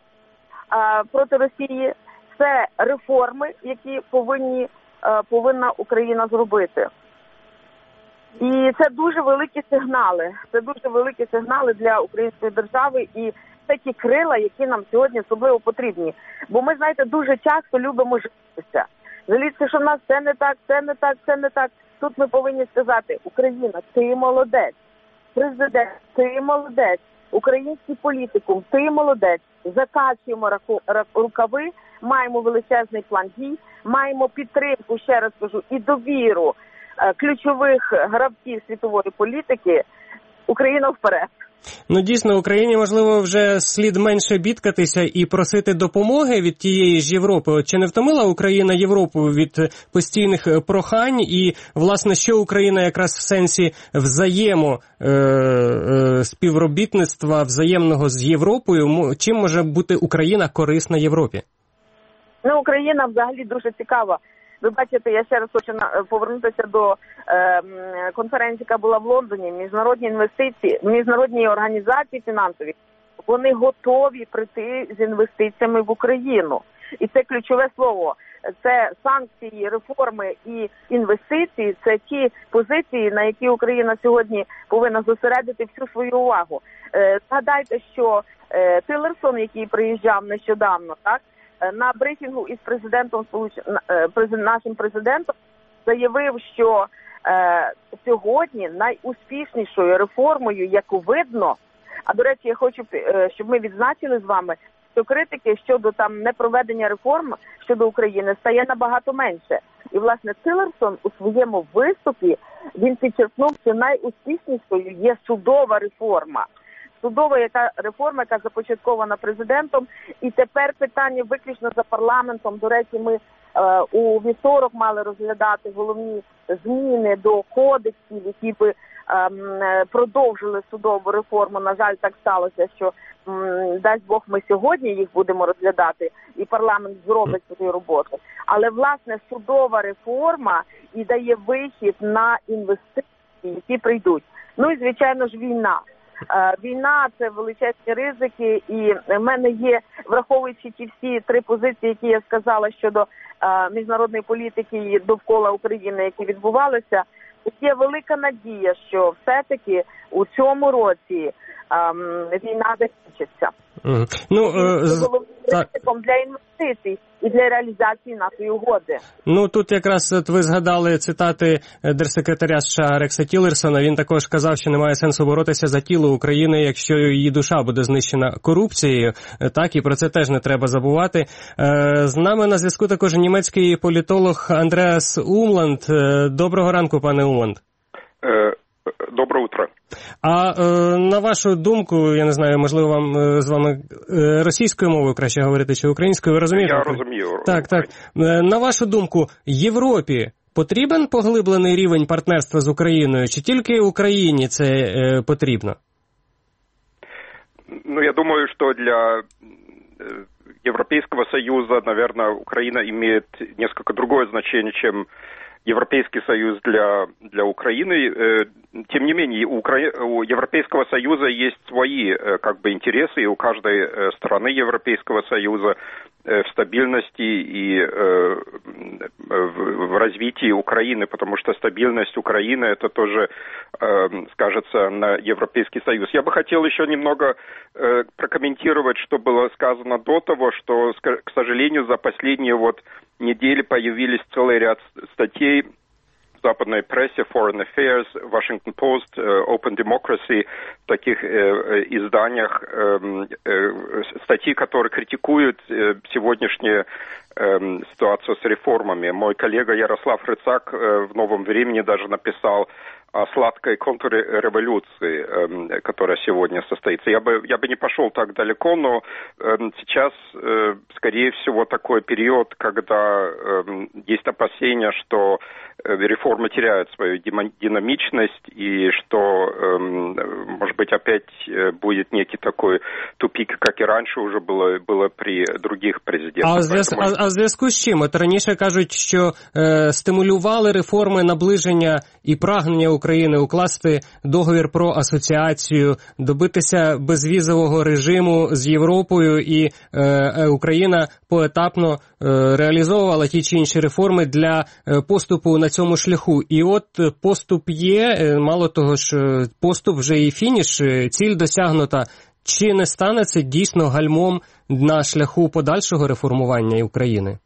проти Росії, це реформи, які повинні, повинна Україна зробити. І це дуже великі сигнали. Це дуже великі сигнали для української держави і це ті крила, які нам сьогодні особливо потрібні. Бо ми, знаєте, дуже часто любимо жалітися. Жалітися, що в нас це не так, це не так, це не так. Тут ми повинні сказати: Україна, ти молодець. Президент, ти молодець. Український політикум, ти молодець. Закачуємо рукави, маємо величезний план дій, маємо підтримку, ще раз кажу, і довіру ключових гравців світової політики. Україна вперед. Ну, дійсно, Україні, можливо, вже слід менше бідкатися і просити допомоги від тієї ж Європи. От чи не втомила Україна Європу від постійних прохань? І, власне, що Україна якраз в сенсі взаємо е, е, співробітництва взаємного з Європою, чим може бути Україна корисна Європі? Ну, Україна взагалі дуже цікава. Ви бачите, я ще раз хочу повернутися до е, конференції, яка була в Лондоні. Міжнародні інвестиції, міжнародні організації фінансові, вони готові прийти з інвестиціями в Україну. І це ключове слово. Це санкції, реформи і інвестиції. Це ті позиції, на які Україна сьогодні повинна зосередити всю свою увагу. Е, згадайте, що е, Тиллерсон, який приїжджав нещодавно, так, на брифінгу із президентом нашим президентом заявив, що е, сьогодні найуспішнішою реформою, яку видно, а до речі, я хочу, щоб ми відзначили з вами, що критики щодо там непроведення реформ щодо України стає набагато менше. І, власне, Тиллерсон у своєму виступі, він підчеркнув, що найуспішнішою є судова реформа. Судова яка реформа, яка започаткована президентом, і тепер питання виключно за парламентом. До речі, ми е, у вівторок мали розглядати головні зміни до кодексів, які би е, продовжили судову реформу. На жаль, так сталося, що м, дасть Бог, ми сьогодні їх будемо розглядати, і парламент зробить свою роботу. Але, власне, судова реформа і дає вихід на інвестиції, які прийдуть. Ну і, звичайно ж, війна. Війна – це величезні ризики, і в мене є, враховуючи ті всі три позиції, які я сказала щодо е, міжнародної політики довкола України, які відбувалися, є велика надія, що все-таки у цьому році е, війна закінчиться. Mm. Ну, і це було ризиком для інвестицій і для реалізації нашої угоди. Ну, тут якраз от ви згадали цитати держсекретаря США Рекса Тіллерсона. Він також казав, що немає сенсу боротися за тіло України, якщо її душа буде знищена корупцією. Так, і про це теж не треба забувати. З нами на зв'язку також німецький політолог Андреас Умланд. Доброго ранку, пане Умланд. Доброе утро. А е, на вашу думку, я не знаю, можливо, вам е, з вами е, російською мовою краще говорити чи українською, ви розумієте? Я розумію. Так, так. Е, на вашу думку, Європі потрібен поглиблений рівень партнерства з Україною, чи тільки Україні це е, потрібно? Ну, я думаю, что для Европейского Союза, наверное, Украина имеет несколько другое значение, чем Европейский Союз для, для Украины. Тем не менее, у, Укра... у Европейского Союза есть свои как бы интересы, и у каждой страны Европейского Союза в стабильности и в развитии Украины, потому что стабильность Украины – это тоже скажется на Европейский Союз. Я бы хотел еще немного прокомментировать, что было сказано до того, что, к сожалению, за последние вот недели появились целый ряд статей в западной прессе, Foreign Affairs, Washington Post, Open Democracy, в таких э, изданиях, э, э, статьи, которые критикуют э, сегодняшнюю э, ситуацию с реформами. Мой коллега Ярослав Рыцак э, в «Новом времени» даже написал о сладкой контрреволюции, э, которая сегодня состоится. Я бы, я бы не пошел так далеко, но э, сейчас, э, скорее всего, такой период, когда э, есть опасения, что э, реформы теряют свою динамичность и что, э, может быть, опять э, будет некий такой тупик, как и раньше уже было, было при других президентах. А, зв'яз... Поэтому... а, а в зв'язку з чим? От раніше кажуть, що е, стимулювали реформи наближення і прагнення України України укласти договір про асоціацію, добитися безвізового режиму з Європою, і е, Україна поетапно е, реалізовувала ті чи інші реформи для е, поступу на цьому шляху. І от поступ є, е, мало того ж, поступ вже і фініш, е, ціль досягнута. Чи не стане це дійсно гальмом на шляху подальшого реформування України?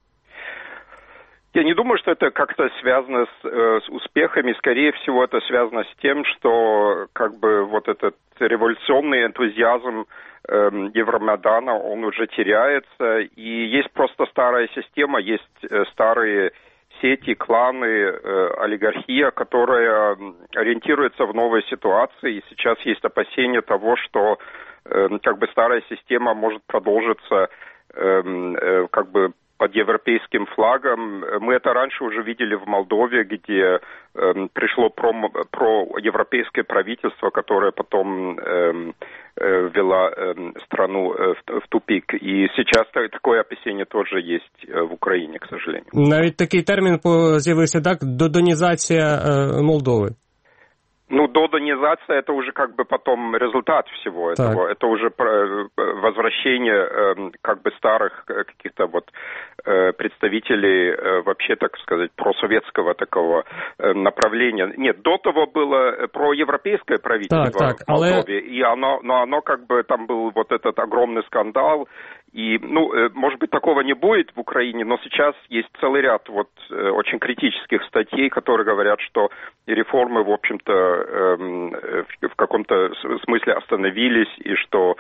Я не думаю, что это как-то связано с, э, с успехами. Скорее всего, это связано с тем, что как бы вот этот революционный энтузиазм э, Евромайдана, он уже теряется. И есть просто старая система, есть э, старые сети, кланы, э, олигархия, которая ориентируется в новой ситуации. И сейчас есть опасения того, что э, как бы старая система может продолжиться э, э, как бы под европейским флагом. Мы это раньше уже видели в Молдове, где э, пришло про, проевропейское правительство, которое потом э, э, вело э, страну э, в, в тупик. И сейчас такое опасение тоже есть э, в Украине, к сожалению. Навіть такий термін з'явився, так? Додонізація э, Молдови. Ну, додонизация – это уже как бы потом результат всего этого. Так. Это уже возвращение как бы старых каких-то вот представителей вообще, так сказать, просоветского такого направления. Нет, до того было проевропейское правительство так, так, в Молдове, але... и оно, но оно как бы, там был вот этот огромный скандал. И, ну, может быть, такого не будет в Украине, но сейчас есть целый ряд вот очень критических статей, которые говорят, что реформы, в общем-то, в каком-то смысле остановились, и что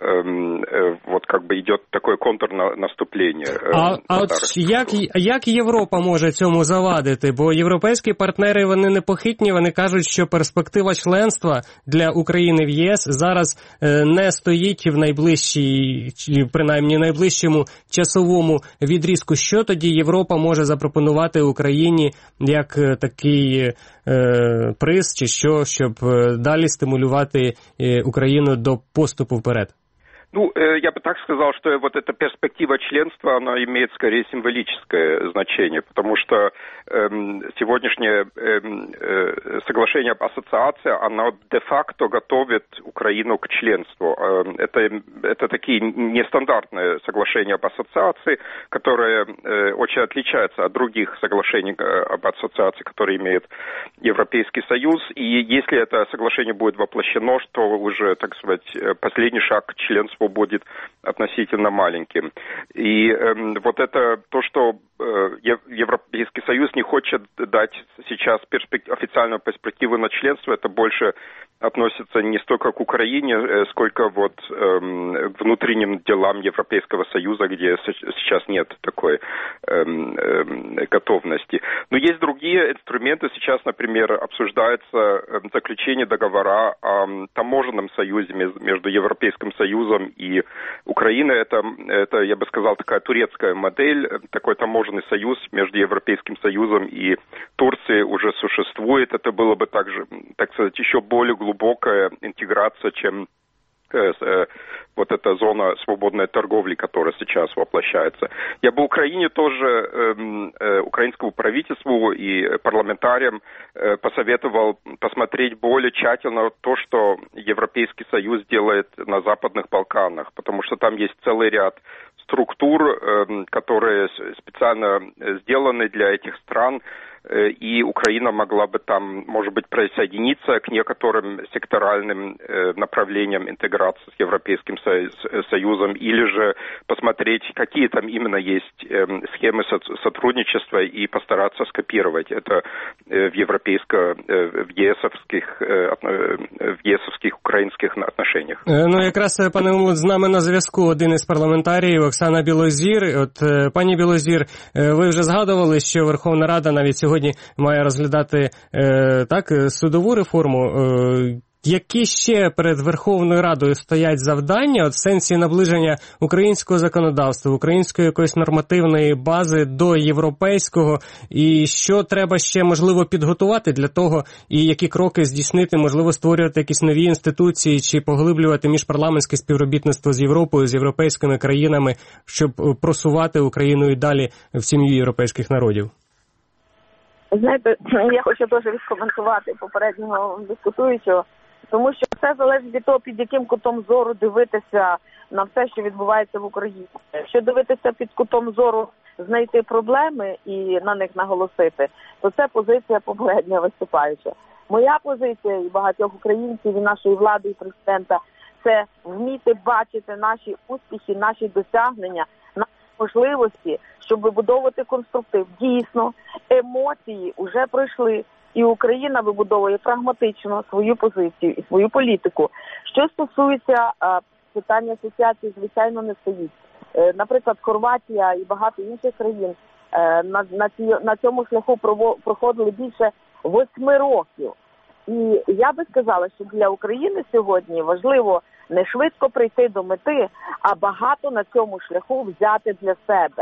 вот как бы идет такое контрнаступление. А, а от як, як Європа може цьому завадити? Бо європейські партнери, вони непохитні, вони кажуть, що перспектива членства для України в ЄС зараз не стоїть в найближчій, принаймні найближчому часовому відрізку. Що тоді Європа може запропонувати Україні як такий е, приз, чи що, щоб далі стимулювати Україну до поступу вперед? Ну, я бы так сказал, что вот эта перспектива членства, она имеет скорее символическое значение, потому что э, сегодняшнее э, соглашение об ассоциации, оно де-факто готовит Украину к членству. Это, это такие нестандартные соглашения об ассоциации, которые э, очень отличаются от других соглашений об ассоциации, которые имеет Европейский Союз. И если это соглашение будет воплощено, то уже, так сказать, последний шаг к членству будет относительно маленьким. И э, вот это то, что э, Европейский Союз не хочет дать сейчас перспектив, официальную перспективу на членство, это больше относится не столько к Украине, э, сколько вот э, к внутренним делам Европейского Союза, где сейчас нет такой э, э, готовности. Но есть другие инструменты. Сейчас, например, обсуждается заключение договора о таможенном союзе между Европейским Союзом и Украина. Это, это, я бы сказал, такая турецкая модель. Такой таможенный союз между Европейским Союзом и Турцией уже существует. Это было бы также, так сказать, еще более глубокая интеграция, чем вот эта зона свободной торговли, которая сейчас воплощается. Я бы Украине тоже, э, э, украинскому правительству и парламентариям э, посоветовал посмотреть более тщательно то, что Европейский Союз делает на Западных Балканах, потому что там есть целый ряд структур, э, которые специально сделаны для этих стран, и Украина могла бы там, может быть, присоединиться к некоторым секторальным э, направлениям интеграции с Европейским Союзом, или же посмотреть, какие там именно есть э, схемы со- сотрудничества, и постараться скопировать это э, в европейско, э, в єсовських, э, в єсовських українських отношениях. Ну, якраз, пане Умут, з нами на зв'язку один із парламентаріїв, Оксана Білозір. От, пані Білозір, ви вже згадували, що Верховна Рада навіть сьогодні має розглядати е, так, судову реформу. Е, які ще перед Верховною Радою стоять завдання от в сенсі наближення українського законодавства, української якоїсь нормативної бази до європейського, і що треба ще, можливо, підготувати для того, і які кроки здійснити, можливо, створювати якісь нові інституції, чи поглиблювати міжпарламентське співробітництво з Європою, з європейськими країнами, щоб просувати Україну і далі в сім'ю європейських народів? Знаєте, я хочу теж відкоментувати попереднього дискутуючого, тому що все залежить від того, під яким кутом зору дивитися на все, що відбувається в Україні. Якщо дивитися під кутом зору, знайти проблеми і на них наголосити, то це позиція попереднього виступаючого. Моя позиція і багатьох українців, і нашої влади, і президента – це вміти бачити наші успіхи, наші досягнення, наші можливості, щоб вибудовувати конструктив. Дійсно, емоції вже пройшли, і Україна вибудовує прагматично свою позицію і свою політику. Що стосується а, питання асоціації, звичайно, не стоїть. Е, наприклад, Хорватія і багато інших країн е, на, на, ці, на цьому шляху прово, проходили більше восьми років. І я би сказала, що для України сьогодні важливо не швидко прийти до мети, а багато на цьому шляху взяти для себе.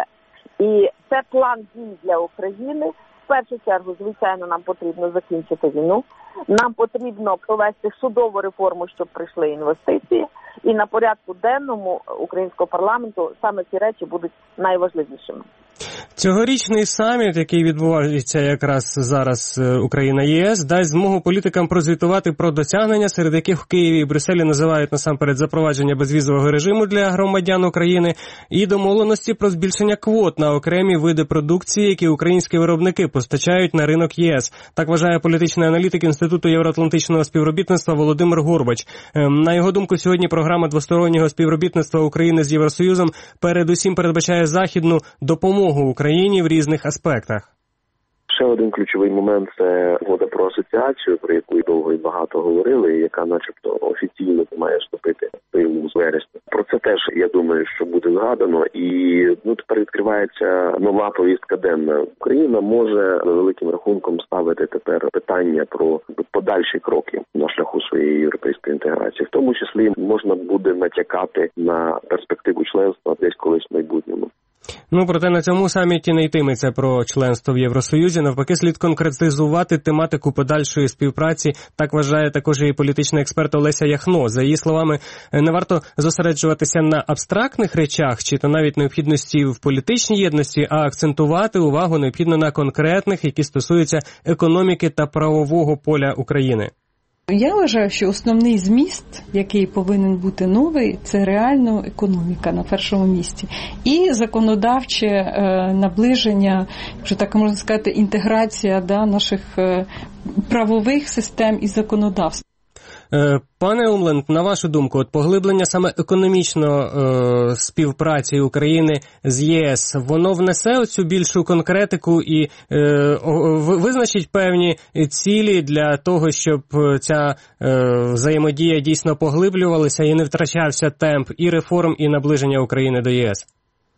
І це план дій для України. В першу чергу, звичайно, нам потрібно закінчити війну, нам потрібно провести судову реформу, щоб прийшли інвестиції, і на порядку денному українського парламенту саме ці речі будуть найважливішими. Цьогорічний саміт, який відбувається якраз зараз Україна-ЄС, дасть змогу політикам прозвітувати про досягнення, серед яких в Києві і Брюсселі називають насамперед запровадження безвізового режиму для громадян України і домовленості про збільшення квот на окремі види продукції, які українські виробники постачають на ринок ЄС. Так вважає політичний аналітик Інституту євроатлантичного співробітництва Володимир Горбач. На його думку, сьогодні програма двостороннього співробітництва України з Євросоюзом передусім передбачає західну допомогу Україні в різних аспектах. Ще один ключовий момент – це угода про асоціацію, про яку довго і багато говорили, яка начебто офіційно має вступити в силу з вересня. Про це теж, я думаю, що буде згадано. І ну тепер відкривається нова повістка денна. Україна може великим рахунком ставити тепер питання про подальші кроки на шляху своєї європейської інтеграції. В тому числі можна буде натякати на перспективу членства десь колись в майбутньому. Ну, проте на цьому саміті не йтиметься про членство в Євросоюзі. Навпаки, слід конкретизувати тематику подальшої співпраці. Так вважає також і політичний експерт Олеся Яхно. За її словами, не варто зосереджуватися на абстрактних речах, чи то навіть необхідності в політичній єдності, а акцентувати увагу необхідно на конкретних, які стосуються економіки та правового поля України. Я вважаю, що основний зміст, який повинен бути новий, це реально економіка на першому місці. І законодавче е, наближення, якщо так можна сказати, інтеграція да, наших е, правових систем і законодавств. Пане Умленд, на вашу думку, от поглиблення саме економічної е, співпраці України з ЄС, воно внесе оцю більшу конкретику і е, визначить певні цілі для того, щоб ця е, взаємодія дійсно поглиблювалася і не втрачався темп і реформ, і наближення України до ЄС?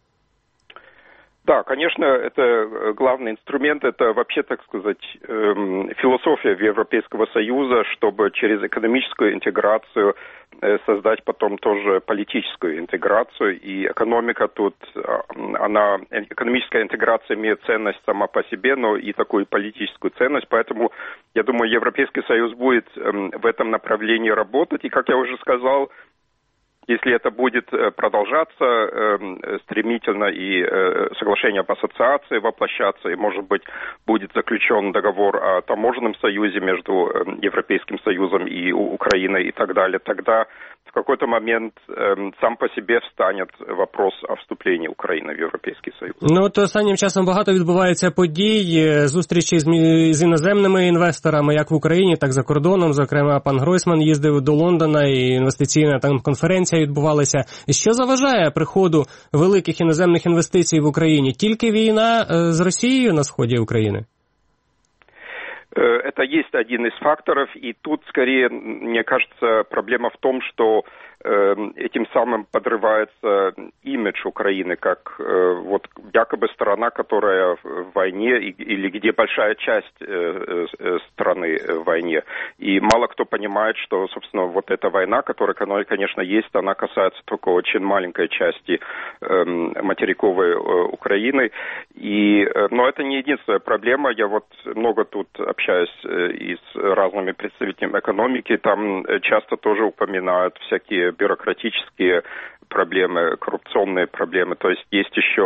Да, конечно, это главный инструмент, это вообще, так сказать, философия Европейского Союза, чтобы через экономическую интеграцию создать потом тоже политическую интеграцию. И экономика тут, она, экономическая интеграция имеет ценность сама по себе, но и такую политическую ценность. Поэтому, я думаю, Европейский Союз будет в этом направлении работать. И, как я уже сказал, если это будет продолжаться э, стремительно и э, соглашение об ассоциации воплощаться, и, может быть, будет заключен договор о таможенном союзе между Европейским Союзом и Украиной и так далее, тогда в какой-то момент э, сам по себе встанет вопрос о вступлении Украины в Європейський Союз. Ну, от останнім часом багато відбувається подій, зустрічі з, з іноземними інвесторами, як в Україні, так і за кордоном. Зокрема, пан Гройсман їздив до Лондона, і інвестиційна там конференція відбувалася. Що заважає приходу великих іноземних інвестицій в Україні? Тільки війна з Росією на сході України? Это есть один из факторов, и тут, скорее, мне кажется, проблема в том, что э, этим самым подрывается имидж Украины как э, вот якобы страна, которая в войне, и, или где большая часть э, э, страны в войне. И мало кто понимает, что, собственно, вот эта война, которая, конечно, есть, она касается только очень маленькой части э, материковой э, Украины. И, э, но это не единственная проблема. Я вот много тут общаюсь и с разными представителями экономики, там часто тоже упоминают всякие бюрократические проблемы, коррупционные проблемы. То есть есть еще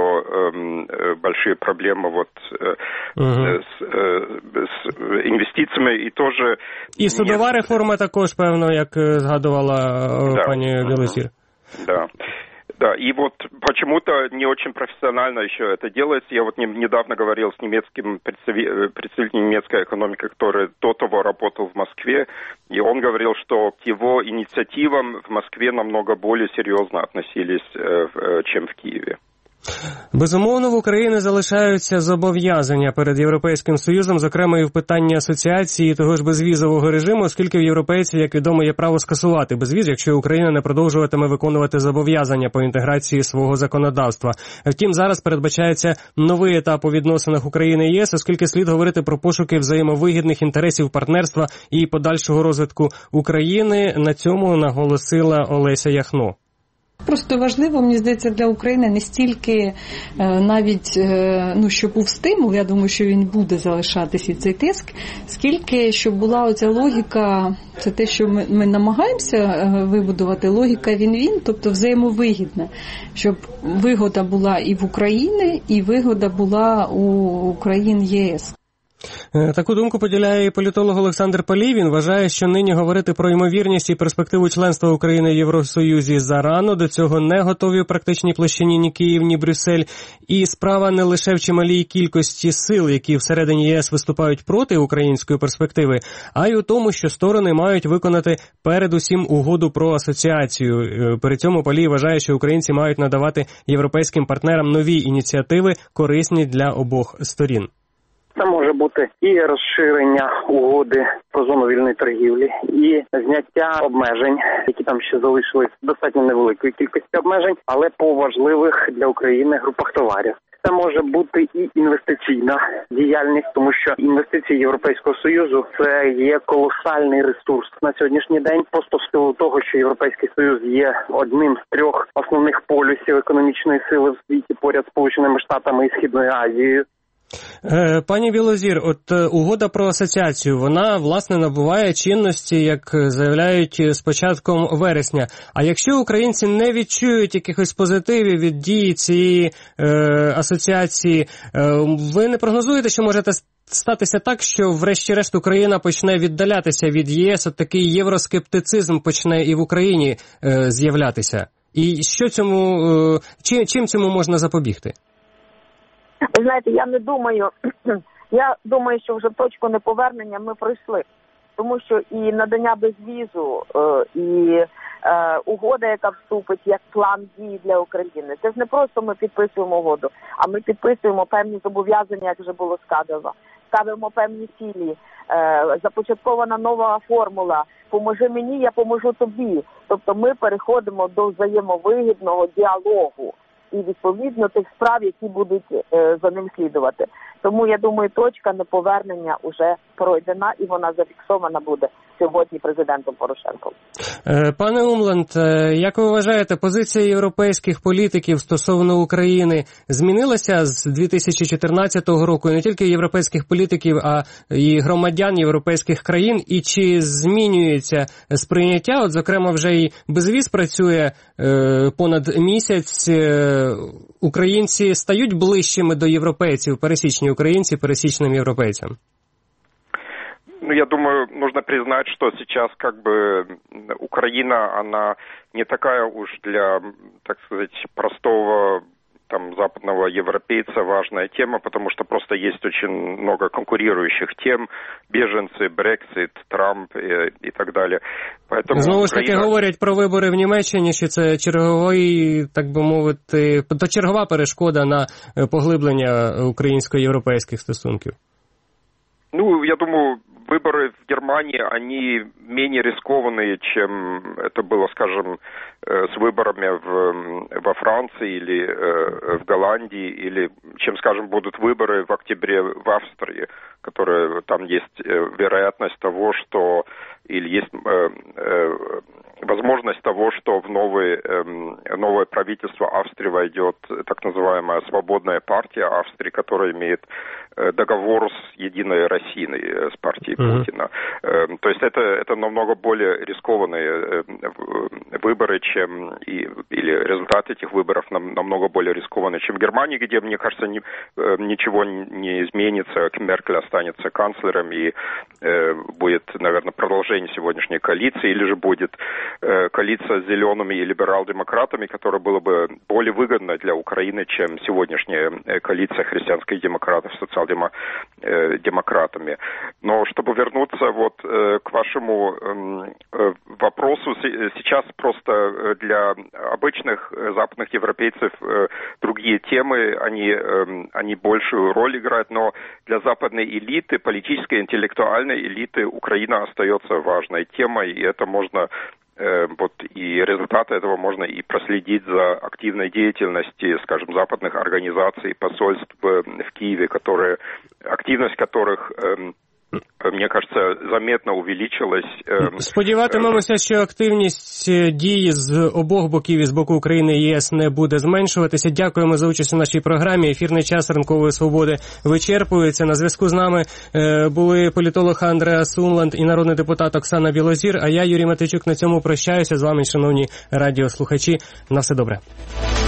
э, большие проблемы вот э, uh-huh. с, э, з інвестиціями і теж... І судова реформа також, певно, як згадувала да. пані Білозір. Да. Да, и вот почему-то не очень профессионально еще это делается. Я вот не, недавно говорил с немецким представителем немецкой экономики, который до того работал в Москве, и он говорил, что к его инициативам в Москве намного более серьезно относились, чем в Киеве. Безумовно, в Україні залишаються зобов'язання перед Європейським Союзом, зокрема і в питанні асоціації того ж безвізового режиму, оскільки в європейців, як відомо, є право скасувати безвіз, якщо Україна не продовжуватиме виконувати зобов'язання по інтеграції свого законодавства. Втім, зараз передбачається новий етап у відносинах України і ЄС, оскільки слід говорити про пошуки взаємовигідних інтересів партнерства і подальшого розвитку України. На цьому наголосила Олеся Яхно. Просто важливо, мені здається, для України не стільки навіть, ну, щоб був стимул, я думаю, що він буде залишатися цей тиск, скільки, щоб була оця логіка, це те, що ми, ми намагаємося вибудувати, логіка він-він, тобто взаємовигідна, щоб вигода була і в Україні, і вигода була у країн ЄС. Таку думку поділяє і політолог Олександр Палій. Він вважає, що нині говорити про ймовірність і перспективу членства України в Євросоюзі зарано, до цього не готові в практичній площині ні Київ, ні Брюссель. І справа не лише в чималій кількості сил, які всередині ЄС виступають проти української перспективи, а й у тому, що сторони мають виконати передусім угоду про асоціацію. При цьому Палій вважає, що українці мають надавати європейським партнерам нові ініціативи, корисні для обох сторін. Це може бути і розширення угоди про зону вільної торгівлі, і зняття обмежень, які там ще залишились, достатньо невеликої кількості обмежень, але по важливих для України групах товарів. Це може бути і інвестиційна діяльність, тому що інвестиції Європейського Союзу – це є колосальний ресурс на сьогоднішній день, просто в силу того, що Європейський Союз є одним з трьох основних полюсів економічної сили в світі поряд з Сполученими Штатами і Східною Азією. Пані Білозір, от угода про асоціацію, вона, власне, набуває чинності, як заявляють, з початком вересня. А якщо українці не відчують якихось позитивів від дії цієї е, асоціації, е, ви не прогнозуєте, що може статися так, що врешті-решт Україна почне віддалятися від ЄС, от такий євроскептицизм почне і в Україні е, з'являтися? І що цьому, е, чим, чим цьому можна запобігти? Ви знаєте, я не думаю, я думаю, що вже точку неповернення ми пройшли. Тому що і надання безвізу, і угода, яка вступить як план дій для України. Це ж не просто ми підписуємо угоду, а ми підписуємо певні зобов'язання, як вже було сказано. Ставимо певні цілі, започаткована нова формула «Поможи мені, я поможу тобі». Тобто ми переходимо до взаємовигідного діалогу і, відповідно, тих справ, які будуть е, за ним слідувати. Тому, я думаю, точка неповернення вже пройдена, і вона зафіксована буде сьогодні президентом Порошенком. Пане Умланд, як ви вважаєте, позиція європейських політиків стосовно України змінилася з дві тисячі чотирнадцятого року? І не тільки європейських політиків, а і громадян європейських країн? І чи змінюється сприйняття? От, зокрема, вже і безвіз працює е, понад місяць. Е, українці стають ближчими до європейців, пересічні українці, пересічним європейцям? Ну, я думаю, нужно признать, что сейчас как бы Украина, она не такая уж для, так сказать, простого там западного европейца важная тема, потому что просто есть очень много конкурирующих тем, беженцы, Брексит, Трамп и, и так далі. Поэтому Знову ж таки Україна... говорять про вибори в Німеччині, що це черговий, так би мовити, то чергова перешкода на поглиблення українсько-європейських стосунків. Ну, я думаю, выборы в Германии, они менее рискованные, чем это было, скажем, с выборами в, во Франции или в Голландии, или чем, скажем, будут выборы в октябре в Австрии, которые там есть вероятность того, что или есть возможность того, что в новый, э, новое правительство Австрии войдет так называемая свободная партия Австрии, которая имеет э, договор с Единой Россией, с партией mm-hmm. Путина. Э, то есть это, это намного более рискованные э, выборы, чем и, или результат этих выборов нам, намного более рискованный, чем в Германии, где, мне кажется, ни, э, ничего не изменится. Меркель останется канцлером и э, будет, наверное, продолжение сегодняшней коалиции, или же будет э, коалиция с зелеными и либерал-демократами, которая была бы более выгодна для Украины, чем сегодняшняя э, коалиция христианских демократов с социал-демократами. Но чтобы вернуться вот э, к вашему э, вопросу, сейчас просто для обычных западных европейцев э, другие темы, они, э, они большую роль играют, но для западной элиты, политической, интеллектуальной элиты Украина остается важной темой, и это можно, э, вот и результаты этого можно и проследить за активной деятельностью, скажем, западных организаций, посольств в, в Киеве, которые, активность которых э, мені кажется, заметно увеличилась. Сподіватимемося, що активність дій з обох боків, і з боку України і ЄС, не буде зменшуватися. Дякуємо за участь у нашій програмі. Ефірний час Ранкової свободи вичерпується. На зв'язку з нами були політолог Андреа Сунланд і народний депутат Оксана Білозір, а я, Юрій Матейчук, на цьому прощаюся з вами, шановні радіослухачі. На все добре.